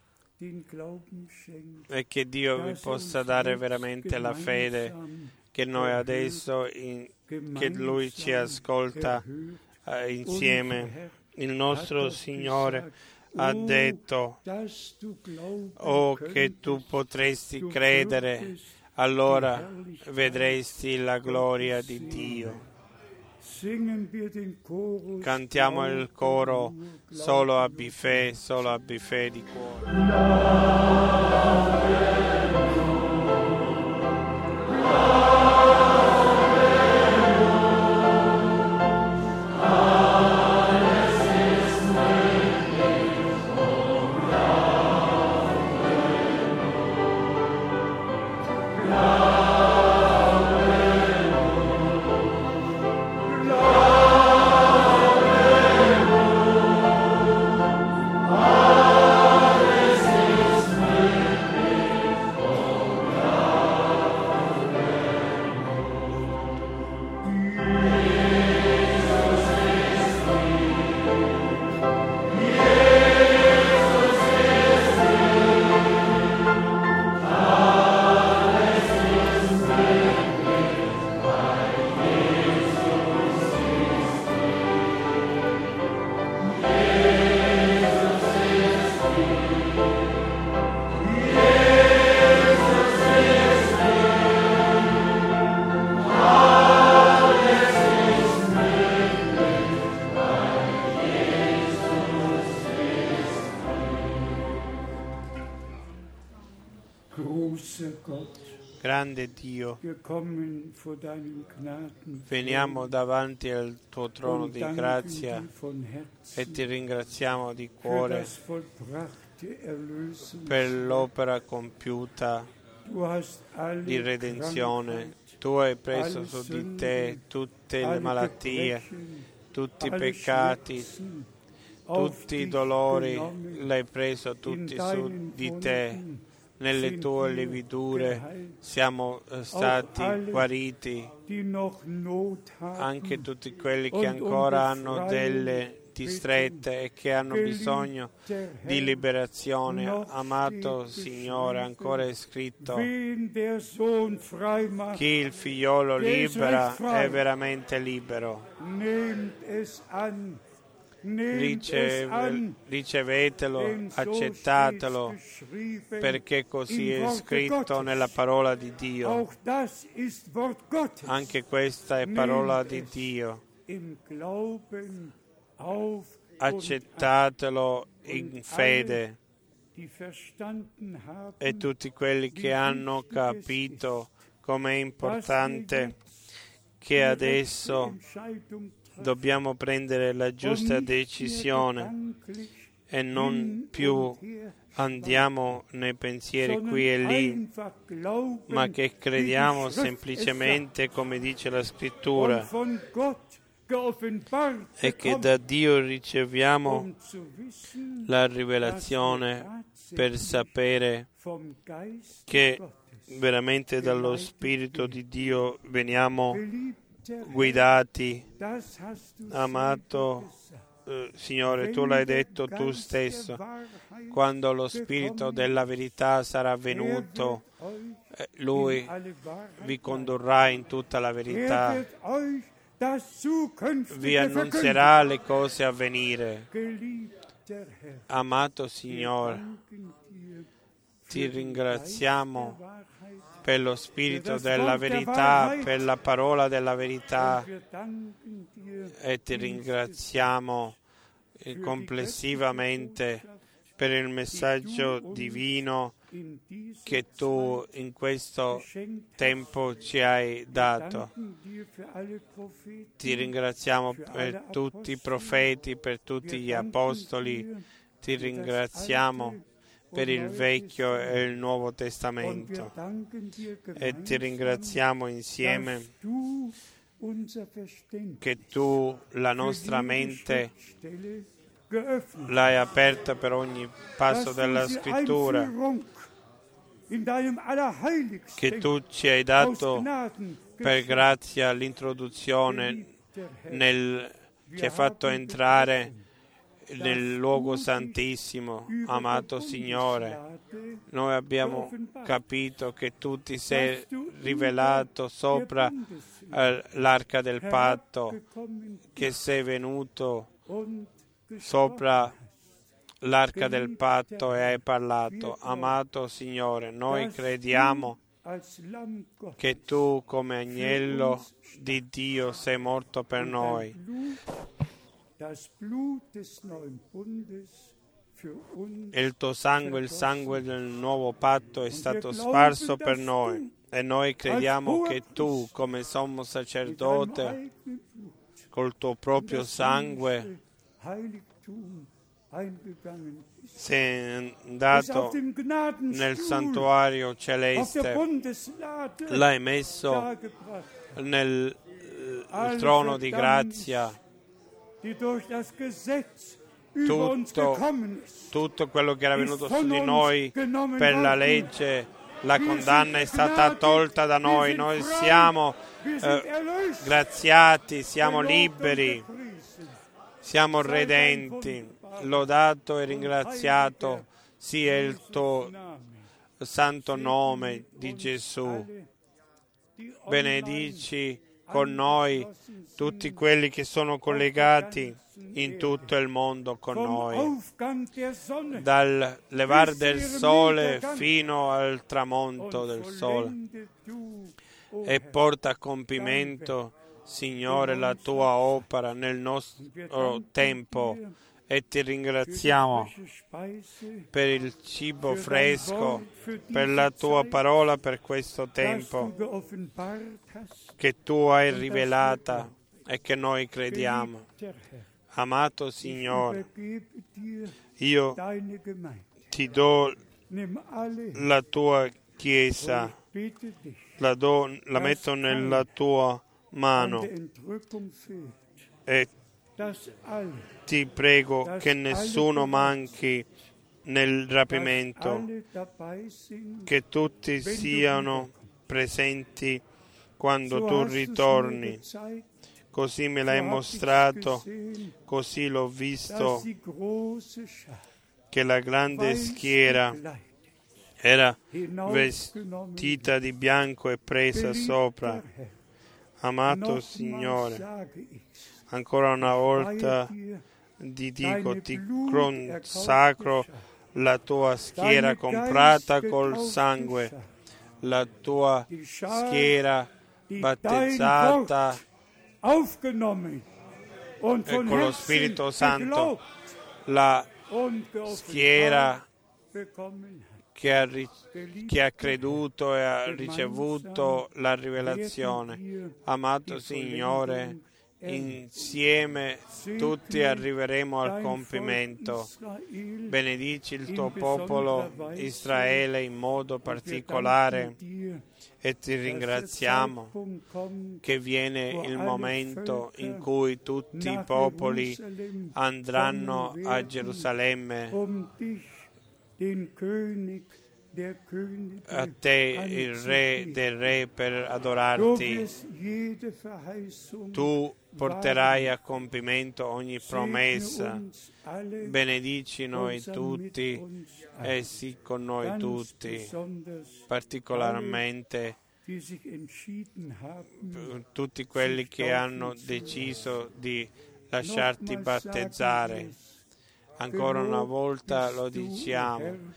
e che Dio vi possa dare veramente la fede, che noi adesso, che Lui ci ascolta insieme il nostro Signore ha detto: «Oh, che tu potresti credere, allora vedresti la gloria di Dio». Cantiamo il coro: solo abbi fede di cuore. Grande Dio, veniamo davanti al tuo trono di grazia e ti ringraziamo di cuore per l'opera compiuta di redenzione. Tu hai preso su di te tutte le malattie, tutti i peccati, tutti i dolori, l'hai preso tutti su di te. Nelle tue lividure siamo stati guariti, anche tutti quelli che ancora hanno delle distrette e che hanno bisogno di liberazione. Amato Signore, ancora è scritto: chi il figliolo libera è veramente libero. Ricevetelo, accettatelo, perché così è scritto nella parola di Dio. Anche questa è parola di Dio. Accettatelo in fede. E tutti quelli che hanno capito com'è importante che adesso dobbiamo prendere la giusta decisione e non più andiamo nei pensieri qui e lì, ma che crediamo semplicemente come dice la Scrittura e che da Dio riceviamo la rivelazione per sapere che veramente dallo Spirito di Dio veniamo guidati. Amato Signore, tu l'hai detto tu stesso, quando lo Spirito della verità sarà venuto, Lui vi condurrà in tutta la verità, vi annunzierà le cose a venire. Amato Signore, ti ringraziamo per lo Spirito della verità, per la parola della verità e ti ringraziamo complessivamente per il messaggio divino che tu in questo tempo ci hai dato. Ti ringraziamo per tutti i profeti, per tutti gli apostoli, ti ringraziamo per il Vecchio e il Nuovo Testamento e ti ringraziamo insieme che tu la nostra mente l'hai aperta per ogni passo della Scrittura, che tu ci hai dato per grazia l'introduzione, ci hai fatto entrare nel luogo santissimo. Amato Signore, noi abbiamo capito che tu ti sei rivelato sopra l'arca del patto, che sei venuto sopra l'arca del patto e hai parlato. Amato Signore, noi crediamo che tu come agnello di Dio sei morto per noi. Il tuo sangue, il sangue del nuovo patto, è stato sparso per noi e noi crediamo che tu come sommo sacerdote col tuo proprio sangue sei andato nel santuario celeste, l'hai messo nel trono di grazia. Tutto quello che era venuto su di noi per la legge, la condanna è stata tolta da noi. Noi siamo graziati, siamo liberi, siamo redenti. Lodato e ringraziato sia il tuo santo nome di Gesù. Benedici con noi tutti quelli che sono collegati in tutto il mondo con noi, dal levar del sole fino al tramonto del sole, e porta a compimento, Signore, la tua opera nel nostro tempo. E ti ringraziamo per il cibo fresco, per la tua parola, per questo tempo che tu hai rivelata e che noi crediamo. Amato Signore, io ti do la tua Chiesa, la metto nella tua mano e ti prego che nessuno manchi nel rapimento, che tutti siano presenti quando tu ritorni. Così me l'hai mostrato, così l'ho visto, che la grande schiera era vestita di bianco e presa sopra. Amato Signore, ancora una volta ti dico, ti consacro la tua schiera comprata col sangue, la tua schiera battezzata con lo Spirito Santo, la schiera che ha creduto e ha ricevuto la rivelazione. Amato Signore, insieme tutti arriveremo al compimento. Benedici il tuo popolo Israele in modo particolare e ti ringraziamo che viene il momento in cui tutti i popoli andranno a Gerusalemme, a te, il Re del Re, per adorarti. Tu porterai a compimento ogni promessa. Benedici noi tutti e sii con noi tutti, particolarmente tutti quelli che hanno deciso di lasciarti battezzare. Ancora una volta lo diciamo.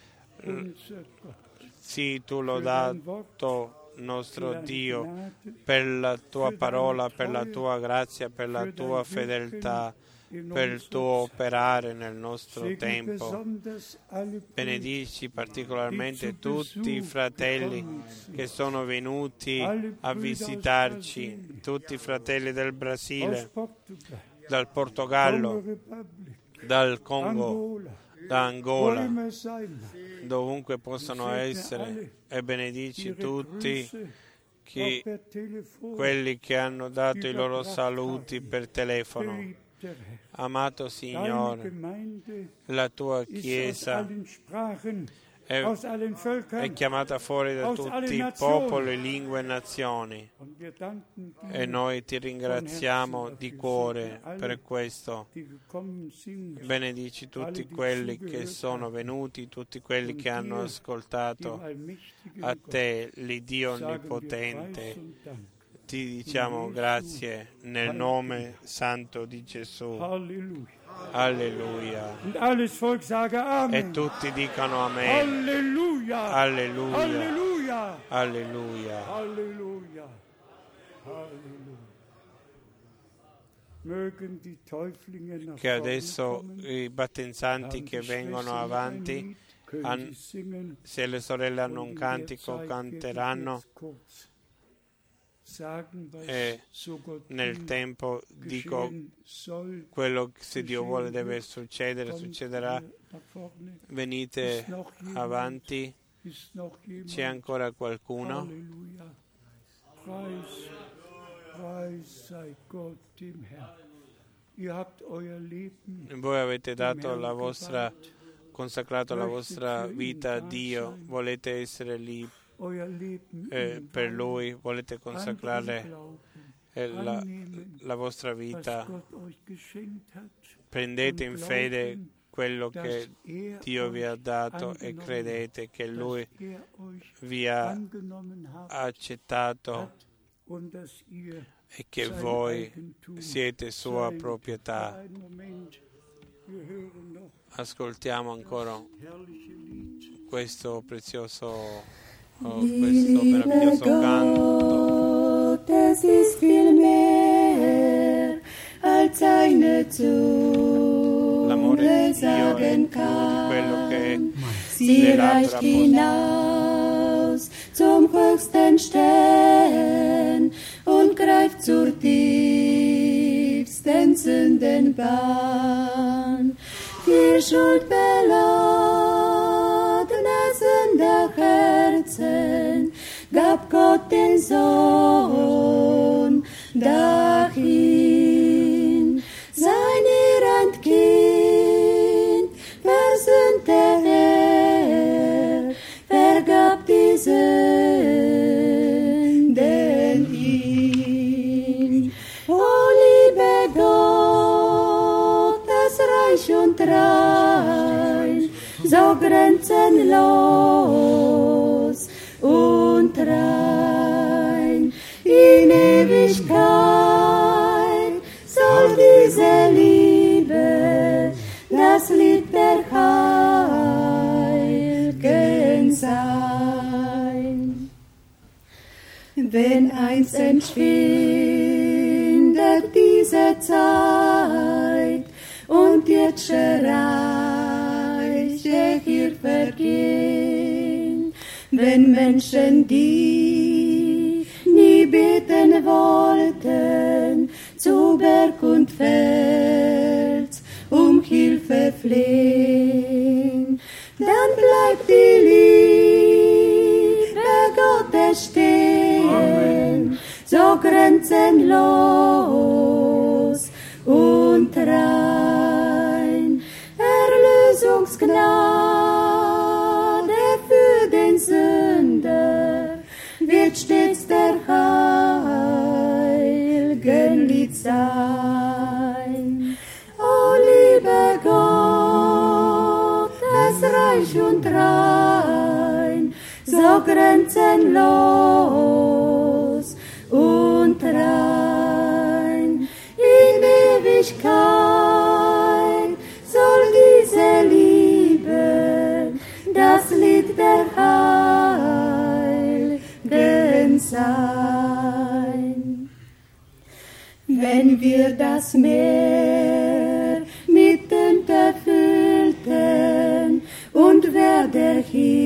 Sì, tu lodato nostro Dio per la tua parola, per la tua grazia, per la tua fedeltà, per il tuo operare nel nostro tempo. Benedici particolarmente tutti i fratelli che sono venuti a visitarci, tutti i fratelli del Brasile, dal Portogallo, dal Congo, da Angola, dovunque possano essere, e benedici tutti quelli che hanno dato i loro saluti per telefono. Amato Signore, la tua Chiesa è chiamata fuori da tutti i popoli, lingue e nazioni, e noi ti ringraziamo di cuore per questo. Benedici tutti quelli che sono venuti, tutti quelli che hanno ascoltato. A te, l'Iddio Onnipotente, ti diciamo grazie nel nome santo di Gesù. Halleluja. Alleluia. Und alles Volk sage E Amen. tutti dicono Amen. Halleluja. Alleluia. Halleluja. Alleluia. Halleluja. Halleluja. Mögen die Täuflinge nach Che vorne adesso kommen. i battezzanti che vengono avanti, se le sorelle hanno un cantico, canteranno e nel tempo dico quello che se Dio vuole deve succedere, succederà. Venite avanti, c'è ancora qualcuno? Preis sei Gott dem Herrn. Ihr habt euer Leben Voi avete dato la vostra, consacrato la vostra vita a Dio, volete essere lì euer Leben per Lui, volete consacrare la vostra was vita. Gott euch geschenkt hat. Prendete in fede quello che Dio vi ha dato e credete che Lui Euch vi ha angenommen habt accettato und dass ihr e che sein voi Eigentum siete sua seid. proprietà. Einen Moment, wir hören noch Ascoltiamo ancora herrliche Lied. questo meraviglioso canto. Gott, es ist viel mehr als eine L'amore di Zunge Dio è sagen più di quello che kann. Sie le labbra reicht possono. hinaus zum höchsten Stern und greift zur tiefsten Sündenbahn. Die schuldbeladene Sünderherzen gab Gott den Sohn dahin. Sein irrend Kind versöhnte er, vergab die Sünden ihm. O liebe Gott, das Reich und rein, so grenzenlos und rein. In Ewigkeit soll diese Liebe das Lied der Heiligen sein. Wenn einst entschwindet diese Zeit und irdische Reiche hier vergehen, wenn Menschen, die nie beten wollten, zu Berg und Fels um Hilfe flehen, dann bleibt die Liebe Gottes stehen, so grenzenlos und rein. Erlösungsgnade für den Sünder wird stets der Heiligen Lied sein. O liebe Gott, das Reich und rein, so grenzenlos und rein. In Ewigkeit soll diese Liebe das Lied der Heiligen sein. Wenn wir das Meer mit Tinte füllten und wär der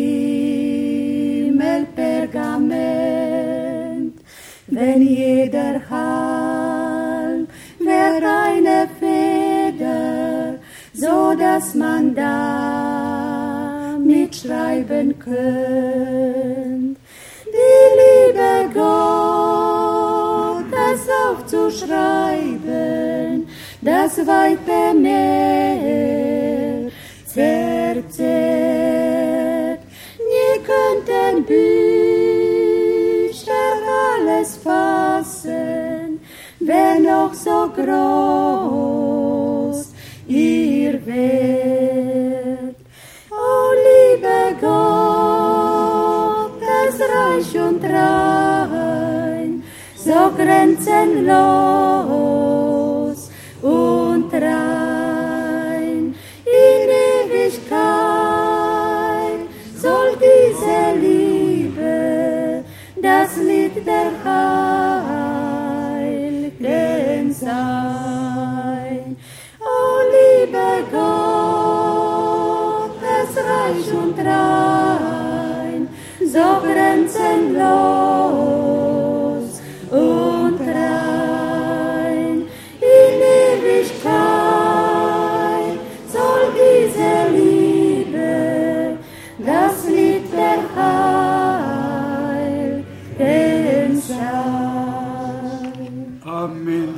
Himmel Pergament, wenn jeder Halm wär eine Feder, so dass man da mitschreiben könnt. Die Liebe Gottes aufzuschreiben, das weite Meer verzehrt. Nie könnten Bücher alles fassen, wenn auch so groß ihr Wert. O liebe Gott, das Reich und rein, so grenzenlos und rein. In Ewigkeit soll diese Liebe das Lied der Heiligen sein. O liebe Gott, es reich und rein, so grenzenlos und rein. In Ewigkeit soll diese Liebe das Lied der Heiligen sein. Amen.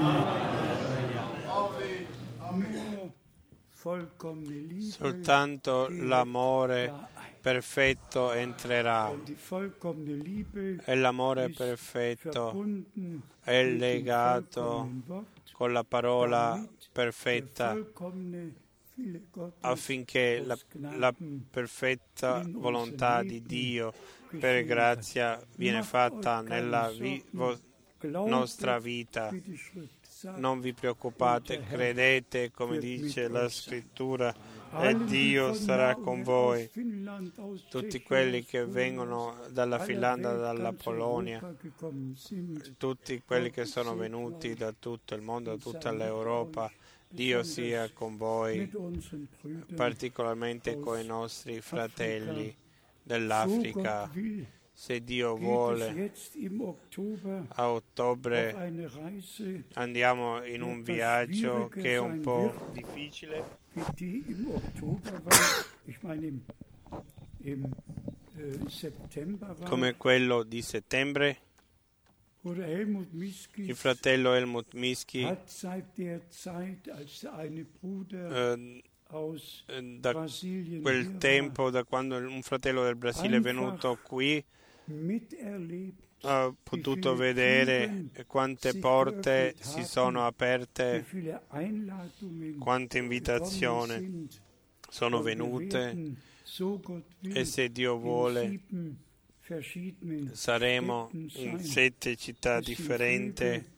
Vollkommene Liebe Soltanto l'amore perfetto entrerà, und die vollkommene Liebe e l'amore ist perfetto verbunden è mit dem legato vollkommenen Wort, con la parola damit der perfetta, vollkommene Wille Gottes affinché la perfetta volontà di Dio per grazia viene fatta nella nostra vita. wie die Schrift sagt. Non vi preoccupate, credete, come dice la scrittura, e Dio sarà con voi. Tutti quelli che vengono dalla Finlandia, dalla Polonia, tutti quelli che sono venuti da tutto il mondo, da tutta l'Europa, Dio sia con voi, particolarmente con i nostri fratelli dell'Africa. Se Dio vuole, a ottobre andiamo in un viaggio che è un po' difficile, come quello di settembre. Il fratello Helmut Miski da quel tempo, da quando un fratello del Brasile è venuto qui, ha potuto vedere quante porte si sono aperte, quante invitazioni sono venute, e se Dio vuole saremo in 7 città differenti.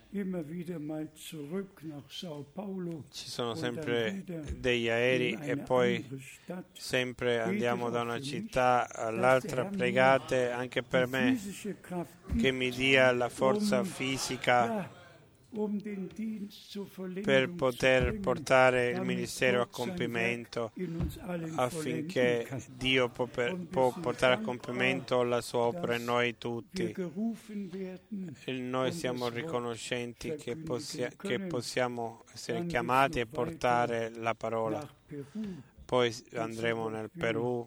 Ci sono sempre degli aerei e poi sempre andiamo da una città all'altra. Pregate anche per me, che mi dia la forza fisica per poter portare il ministero a compimento, affinché Dio può portare a compimento la sua opera in noi tutti. E noi siamo riconoscenti che possiamo essere chiamati e portare la parola. Poi andremo nel Perù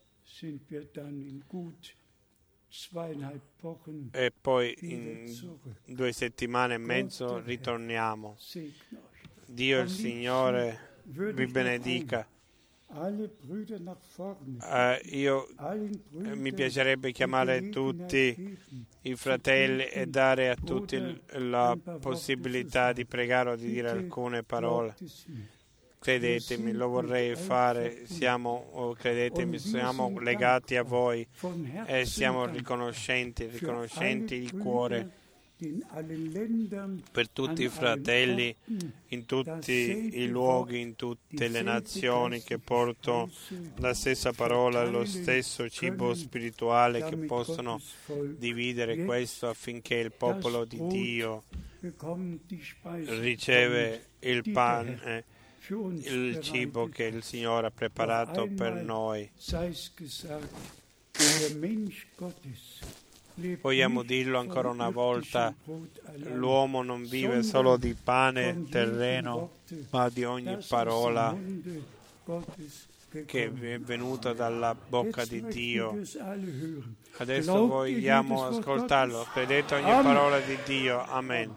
e poi in 2 settimane e mezzo ritorniamo. Dio il Signore vi benedica. Mi piacerebbe chiamare tutti i fratelli e dare a tutti la possibilità di pregare o di dire alcune parole. Credetemi, lo vorrei fare, credetemi, siamo legati a voi e siamo riconoscenti di cuore per tutti i fratelli in tutti i luoghi, in tutte le nazioni, che portano la stessa parola, lo stesso cibo spirituale, che possono dividere questo, affinché il popolo di Dio riceve il pane, il cibo che il Signore ha preparato per noi. Vogliamo dirlo ancora una volta: l'uomo non vive solo di pane terreno, ma di ogni parola che è venuta dalla bocca di Dio. Adesso vogliamo ascoltarlo. Credete ogni parola di Dio. Amen.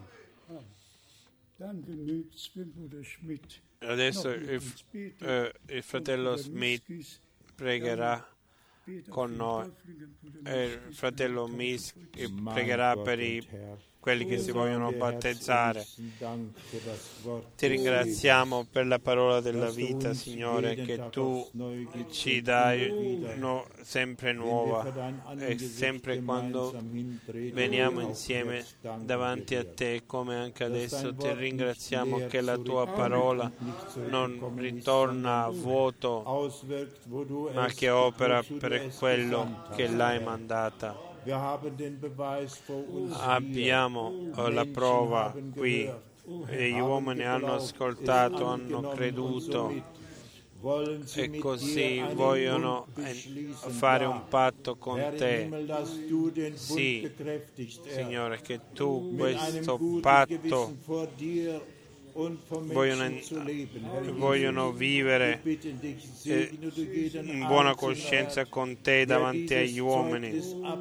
Adesso il fratello Smith pregherà con noi. Il fratello Misk pregherà per i quelli che si vogliono battezzare. Ti ringraziamo per la parola della vita, Signore, che tu ci dai sempre nuova, e sempre quando veniamo insieme davanti a te, come anche adesso, ti ringraziamo che la tua parola non ritorna a vuoto, ma che opera per quello che l'hai mandata. Abbiamo la prova qui, e gli uomini hanno ascoltato, hanno creduto, e così vogliono fare un patto con te. Sì, Signore, che tu questo patto vogliono vivere in buona coscienza con te davanti agli uomini.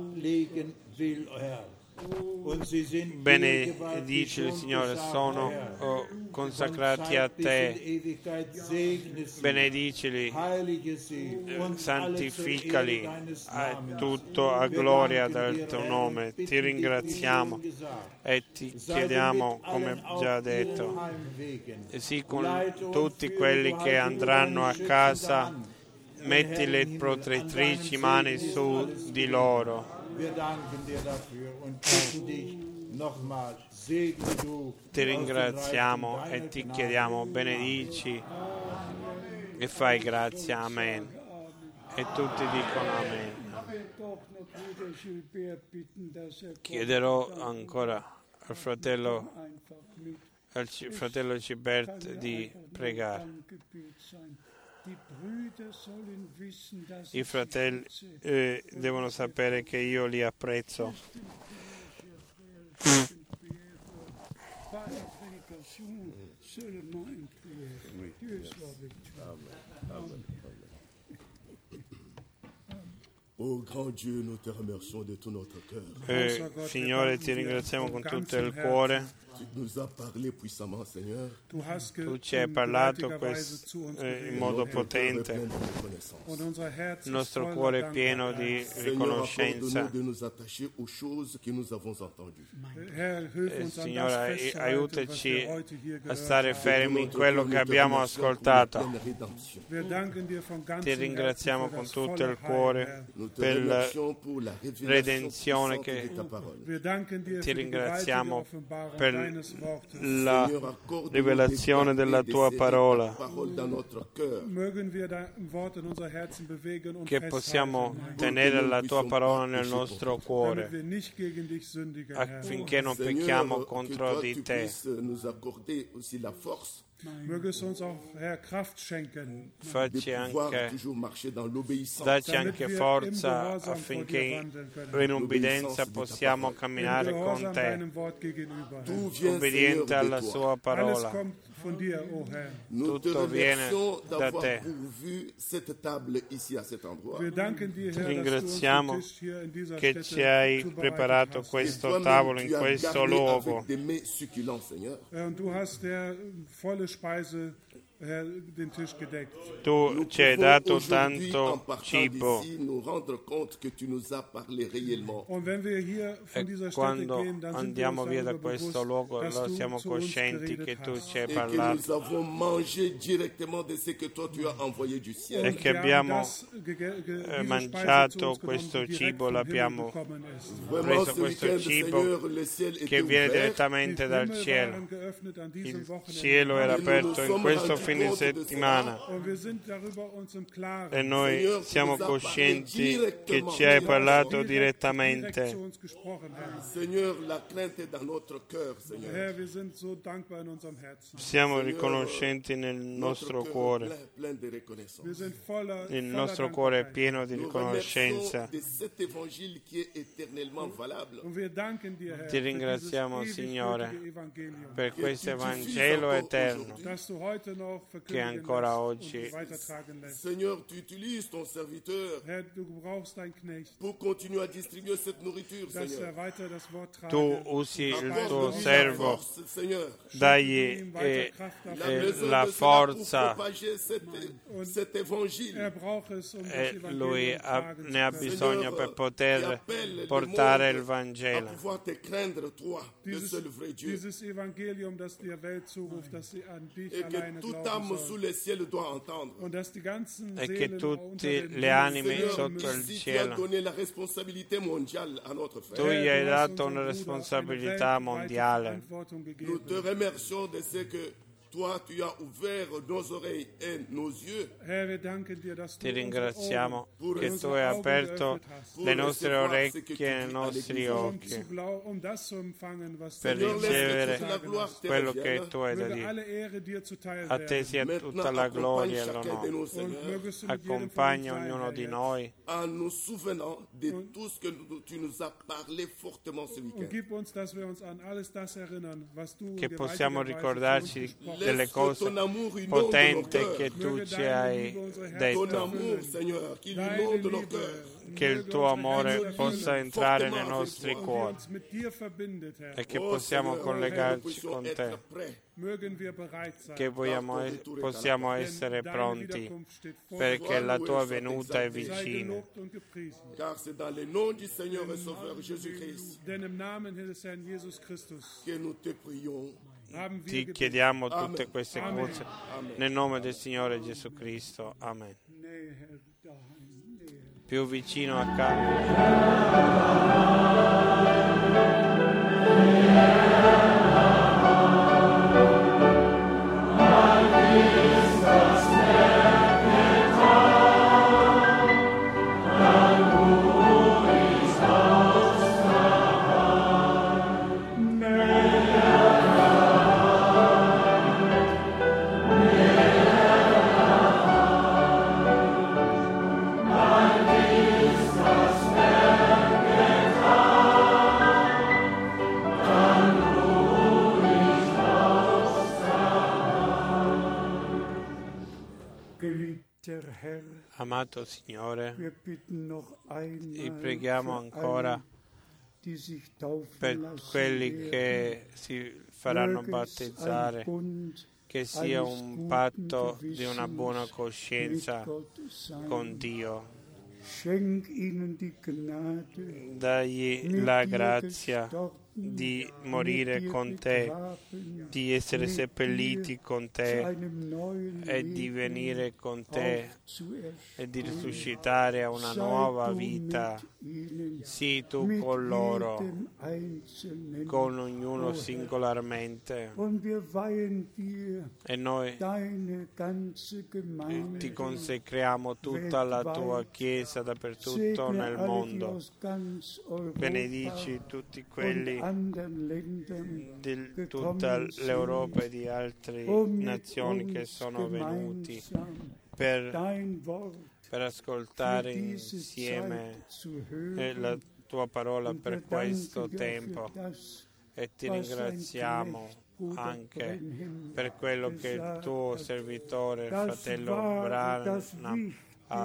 Benedicili, Signore, sono consacrati a te. Benedicili, santificali, tutto a gloria del tuo nome. Ti ringraziamo e ti chiediamo, come già detto, e sì, con tutti quelli che andranno a casa, metti le protettrici mani su di loro. Ti ringraziamo e ti chiediamo, benedici e fai grazia. Amen. E tutti dicono amen. Chiederò ancora al fratello Gilbert di pregare. I fratelli devono sapere che io li apprezzo. Signore, ti ringraziamo con tutto il cuore. Tu ci hai parlato in modo potente. Il nostro cuore è pieno di riconoscenza. Signore, aiutaci a stare fermi in quello che abbiamo ascoltato. Ti ringraziamo con tutto il cuore per la redenzione ti ringraziamo per la rivelazione della tua parola, che possiamo tenere la tua parola nel nostro cuore affinché non pecchiamo contro di te. Dacci anche forza affinché in obbedienza possiamo camminare con te, obbediente alla sua parola. Tutto viene da te. Ti ringraziamo che ci hai preparato questo tavolo in questo luogo. Tu ci hai dato tanto cibo, e quando andiamo via da questo luogo allora siamo coscienti che tu ci hai parlato e che abbiamo mangiato questo cibo, l'abbiamo preso questo cibo che viene direttamente dal cielo. Il cielo era aperto in questo fine settimana e noi siamo coscienti che ci hai parlato direttamente. Siamo riconoscenti nel nostro cuore. Il nostro cuore è pieno di riconoscenza. Ti ringraziamo, Signore, per questo Evangelo eterno, auch che verkündigen ancora lässt oggi und weitertragen lässt. Seigneur, tu utilises ton serviteur Herr, du gebrauchst deinen Knecht, pour continuer à distribuer cette nourriture, dass Seigneur. weiter das Wort tragen. tu usi il tuo Apporte-lui la servo, force, Seigneur. dagli Il a besoin la de cela pour forza, propager cet évangile. Braucht es, um das e lui Evangelium tragen ne ha zu können. bisogno per poter portare il À Vangelo. pouvoir te craindre, toi, le seul vrai Dieu. Dieses Evangelium, das der Welt zuruft, dass sie an dich Et alleine que toute glauben âme sous soll. le ciel doit entendre. Und dass die ganzen E che Seelen unter tutte den le Himmel anime hören sotto müssen. il Ici, tu as cielo, donné la responsabilité mondiale à notre tu frère. gli hai Du hast dato unserem una Bruder responsabilità eine weltweite mondiale. Verantwortung Nous gegeben. te remercions de ce que toi, tu as ouvert nos oreilles et nos yeux Herr, wir danken dir, dass Ti du ringraziamo unsere che Ohren, tu hai unsere Augen aperto geöffnet hast, le nostre orecchie e i nostri um, occhi das zu empfangen, was per du uns ricevere zu sagen hast. quello che tu hai da Möge dire. alle Ehre dir zuteil A te werden. sia maintenant. tutta la gloria e Accompagne chacun de l'onore. nos Und seigneurs mögest du mit jedem von uns Accompagna sein, ognuno Herr, di jetzt. noi en nous souvenant de tout ce que tu nous as parlé fortement ce Und week-end. gib uns, dass wir uns an alles das erinnern, was du che in possiamo gewaltiger Weise ricordarci zu uns gesprochen delle Laisse cose ton amour inonde nos potenti cœurs. che tu Möge ci deine hai Liebe unsere Herzen Ton detto, amour, Seigneur, qui Deine inonde nos Liebe, cœurs. che il möge tuo unsere amore Herzen possa erfüllen, entrare nei fortement nostri avec toi. die cuori uns mit dir verbindet, Herr. e che Oh, possiamo Seigneur, collegarci nous puissions con être te, prêts. Mögen wir bereit sein, che possiamo essere denn deine pronti, Wiederkunft steht vor. perché la tua venuta è Sei vicina. gelobt und gepriesen. Car c'est dans le nom du Seigneur et Sauveur Jésus-Christ Denn im Namen des Herrn Jesus Christus que nous te prions. haben wir Ti gebetet. chiediamo tutte queste Amen. cose nel nome del Signore Gesù Cristo. Amen. Nee, Herr, dahin, nee. Più vicino a casa. Geliebter Herr, Amato Signore, wir bitten noch ti einmal preghiamo für ancora alle, die sich taufen per lassen quelli werden. che si faranno Möge es battezzare, ein Bund che sia eines un guten patto di una buona Gewissens coscienza mit Gott sein. con Dio. Schenk ihnen die Gnade, Dagli mit la dir grazia gestorben, di mit morire dir con te, begraben, di essere mit seppelliti dir con zu te einem neuen e di Leben venire con te aufzuerstehen. e di risuscitare a una Sei nuova du vita. mit ihnen, Sii tu mit con loro, jedem Einzelnen. con ognuno Oh, singolarmente. Und wir weihen dir E noi deine ganze Gemeinde. ti consacriamo tutta la tua Chiesa dappertutto Segne nel alle, die mondo. aus ganz Europa Benedici tutti und quelli anderen Ländern di tutta l'Europa e di altre um mit nazioni che uns sono venuti gemeinsam per dein Wort per für ascoltare diese insieme Zeit zu hören. la tua parola Und wir per questo danken dir tempo für das, e ti was dein ringraziamo Knecht Bruder anche Brenhem per quello che il gesagt tuo hat. servitore, Das fratello wahre, das Branham,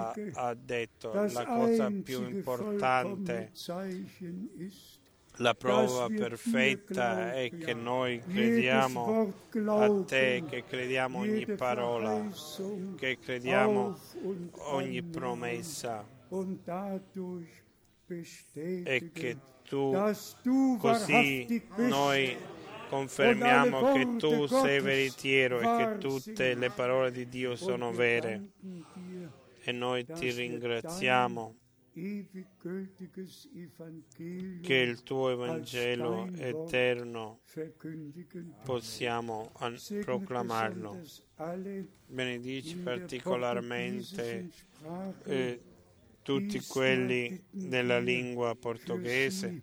ha detto. das La cosa più einzige importante, vollkommene Zeichen ist, la prova dass wir perfetta dir è che glauben. noi Jedes crediamo Wort a glauben, te, che crediamo ogni jede parola, Verheißung che crediamo auf und ogni annehmen promessa und dadurch e bestätigen, che tu dass du così wahrhaftig bist. noi confermiamo che tu sei veritiero e che tutte le parole di Dio Und sono wir vere danken dir, e noi ti dass wir ringraziamo dein ewig gültiges Evangelium che il tuo Evangelo als dein Wort eterno verkündigen dürfen. possiamo Segne proclamarlo. besonders alle Benedici in der particolarmente portugiesischen Sprache, tutti quelli della lingua portoghese.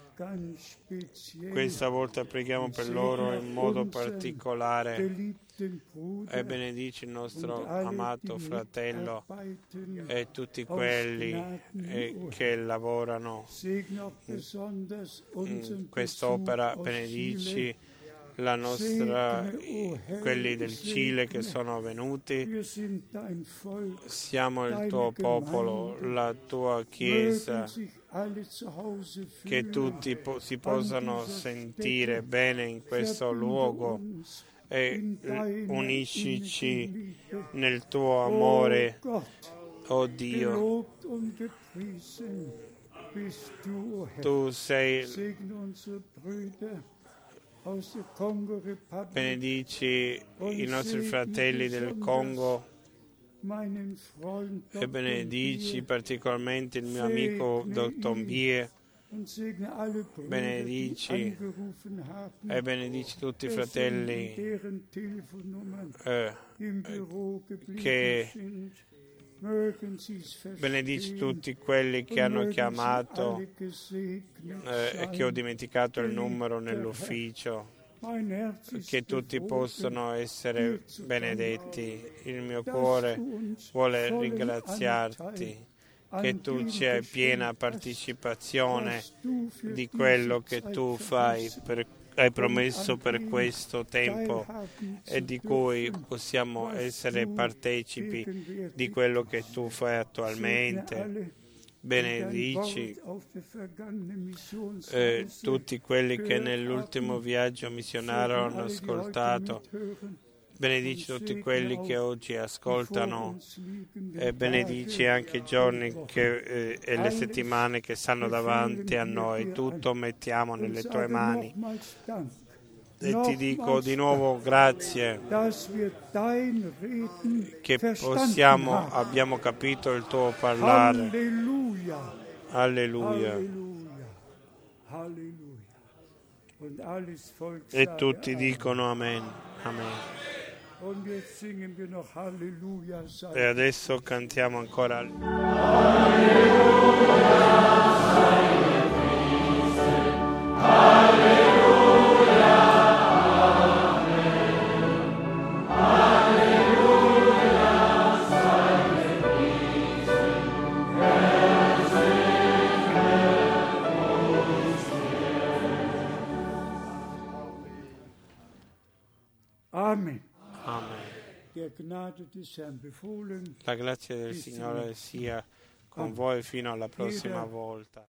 ganz speziell Questa volta preghiamo per loro in modo particolare geliebten Bruder e benedici il und nostro alle, amato die fratello mitarbeiten. e tutti quelli che lavorano Segne auch besonders in unseren quest'opera. Besuch aus Benedici Chile, la nostra, quelli del Cile che sono venuti. Wir sind dein Volk. Siamo il Deine tuo popolo, Gemeinde. la tua Chiesa, Mögen sich alle zu Hause che fühlen. tutti si possano sentire bene in questo luogo e uniscici nel tuo amore, oh Dio. Gelobt und gepriesen bist du, o Herr. Tu sei, Segne unsere Brüder aus der Kongo-Republik, benedici i nostri fratelli del Congo meinen Freund e Dr. benedici Bier, particolarmente il mio amico Dr. Bier und segne alle Brüder, benedici die angerufen haben, e benedici tutti i in fratelli deren Telefonnummern im Büro geblieben che sind. Mögen sie's verstehen, benedici tutti quelli che und hanno mögen sie chiamato alle gesegnet e che ho dimenticato il numero nell'ufficio, Mein Herz ist che tutti gewogen, possano essere dir zu benedetti. Il mio dass cuore du uns vuole vollen ringraziarti Anteil che an tu dem ci hai geschenkt piena hast, partecipazione was du für di diese quello che Zeit tu fai, verheißen hai promesso an per dem questo tempo teilhaben zu e di cui dürfen, possiamo was essere du partecipi gegenwärtig di quello che tu fai Segne attualmente. alle, die Benedici dein Wort auf der vergangenen Missionsreise tutti quelli che gehört nell'ultimo haben. viaggio missionario Segne hanno alle, die heute ascoltato. mithören. Benedici tutti quelli che oggi ascoltano e e benedici anche i giorni e le settimane che stanno davanti a noi. Tutto mettiamo nelle tue mani e ti dico di nuovo grazie che abbiamo capito il tuo parlare. Alleluia. Alleluia. Halleluja. Halleluja. Und alles Volk E sage tutti Amen. dicono amen. Amen. Und jetzt singen wir noch Halleluja. Sei E adesso cantiamo ancora. Amen. Amen. Der Gnade des Herrn befohlen. La grazia del Signore sia con voi fino alla prossima volta.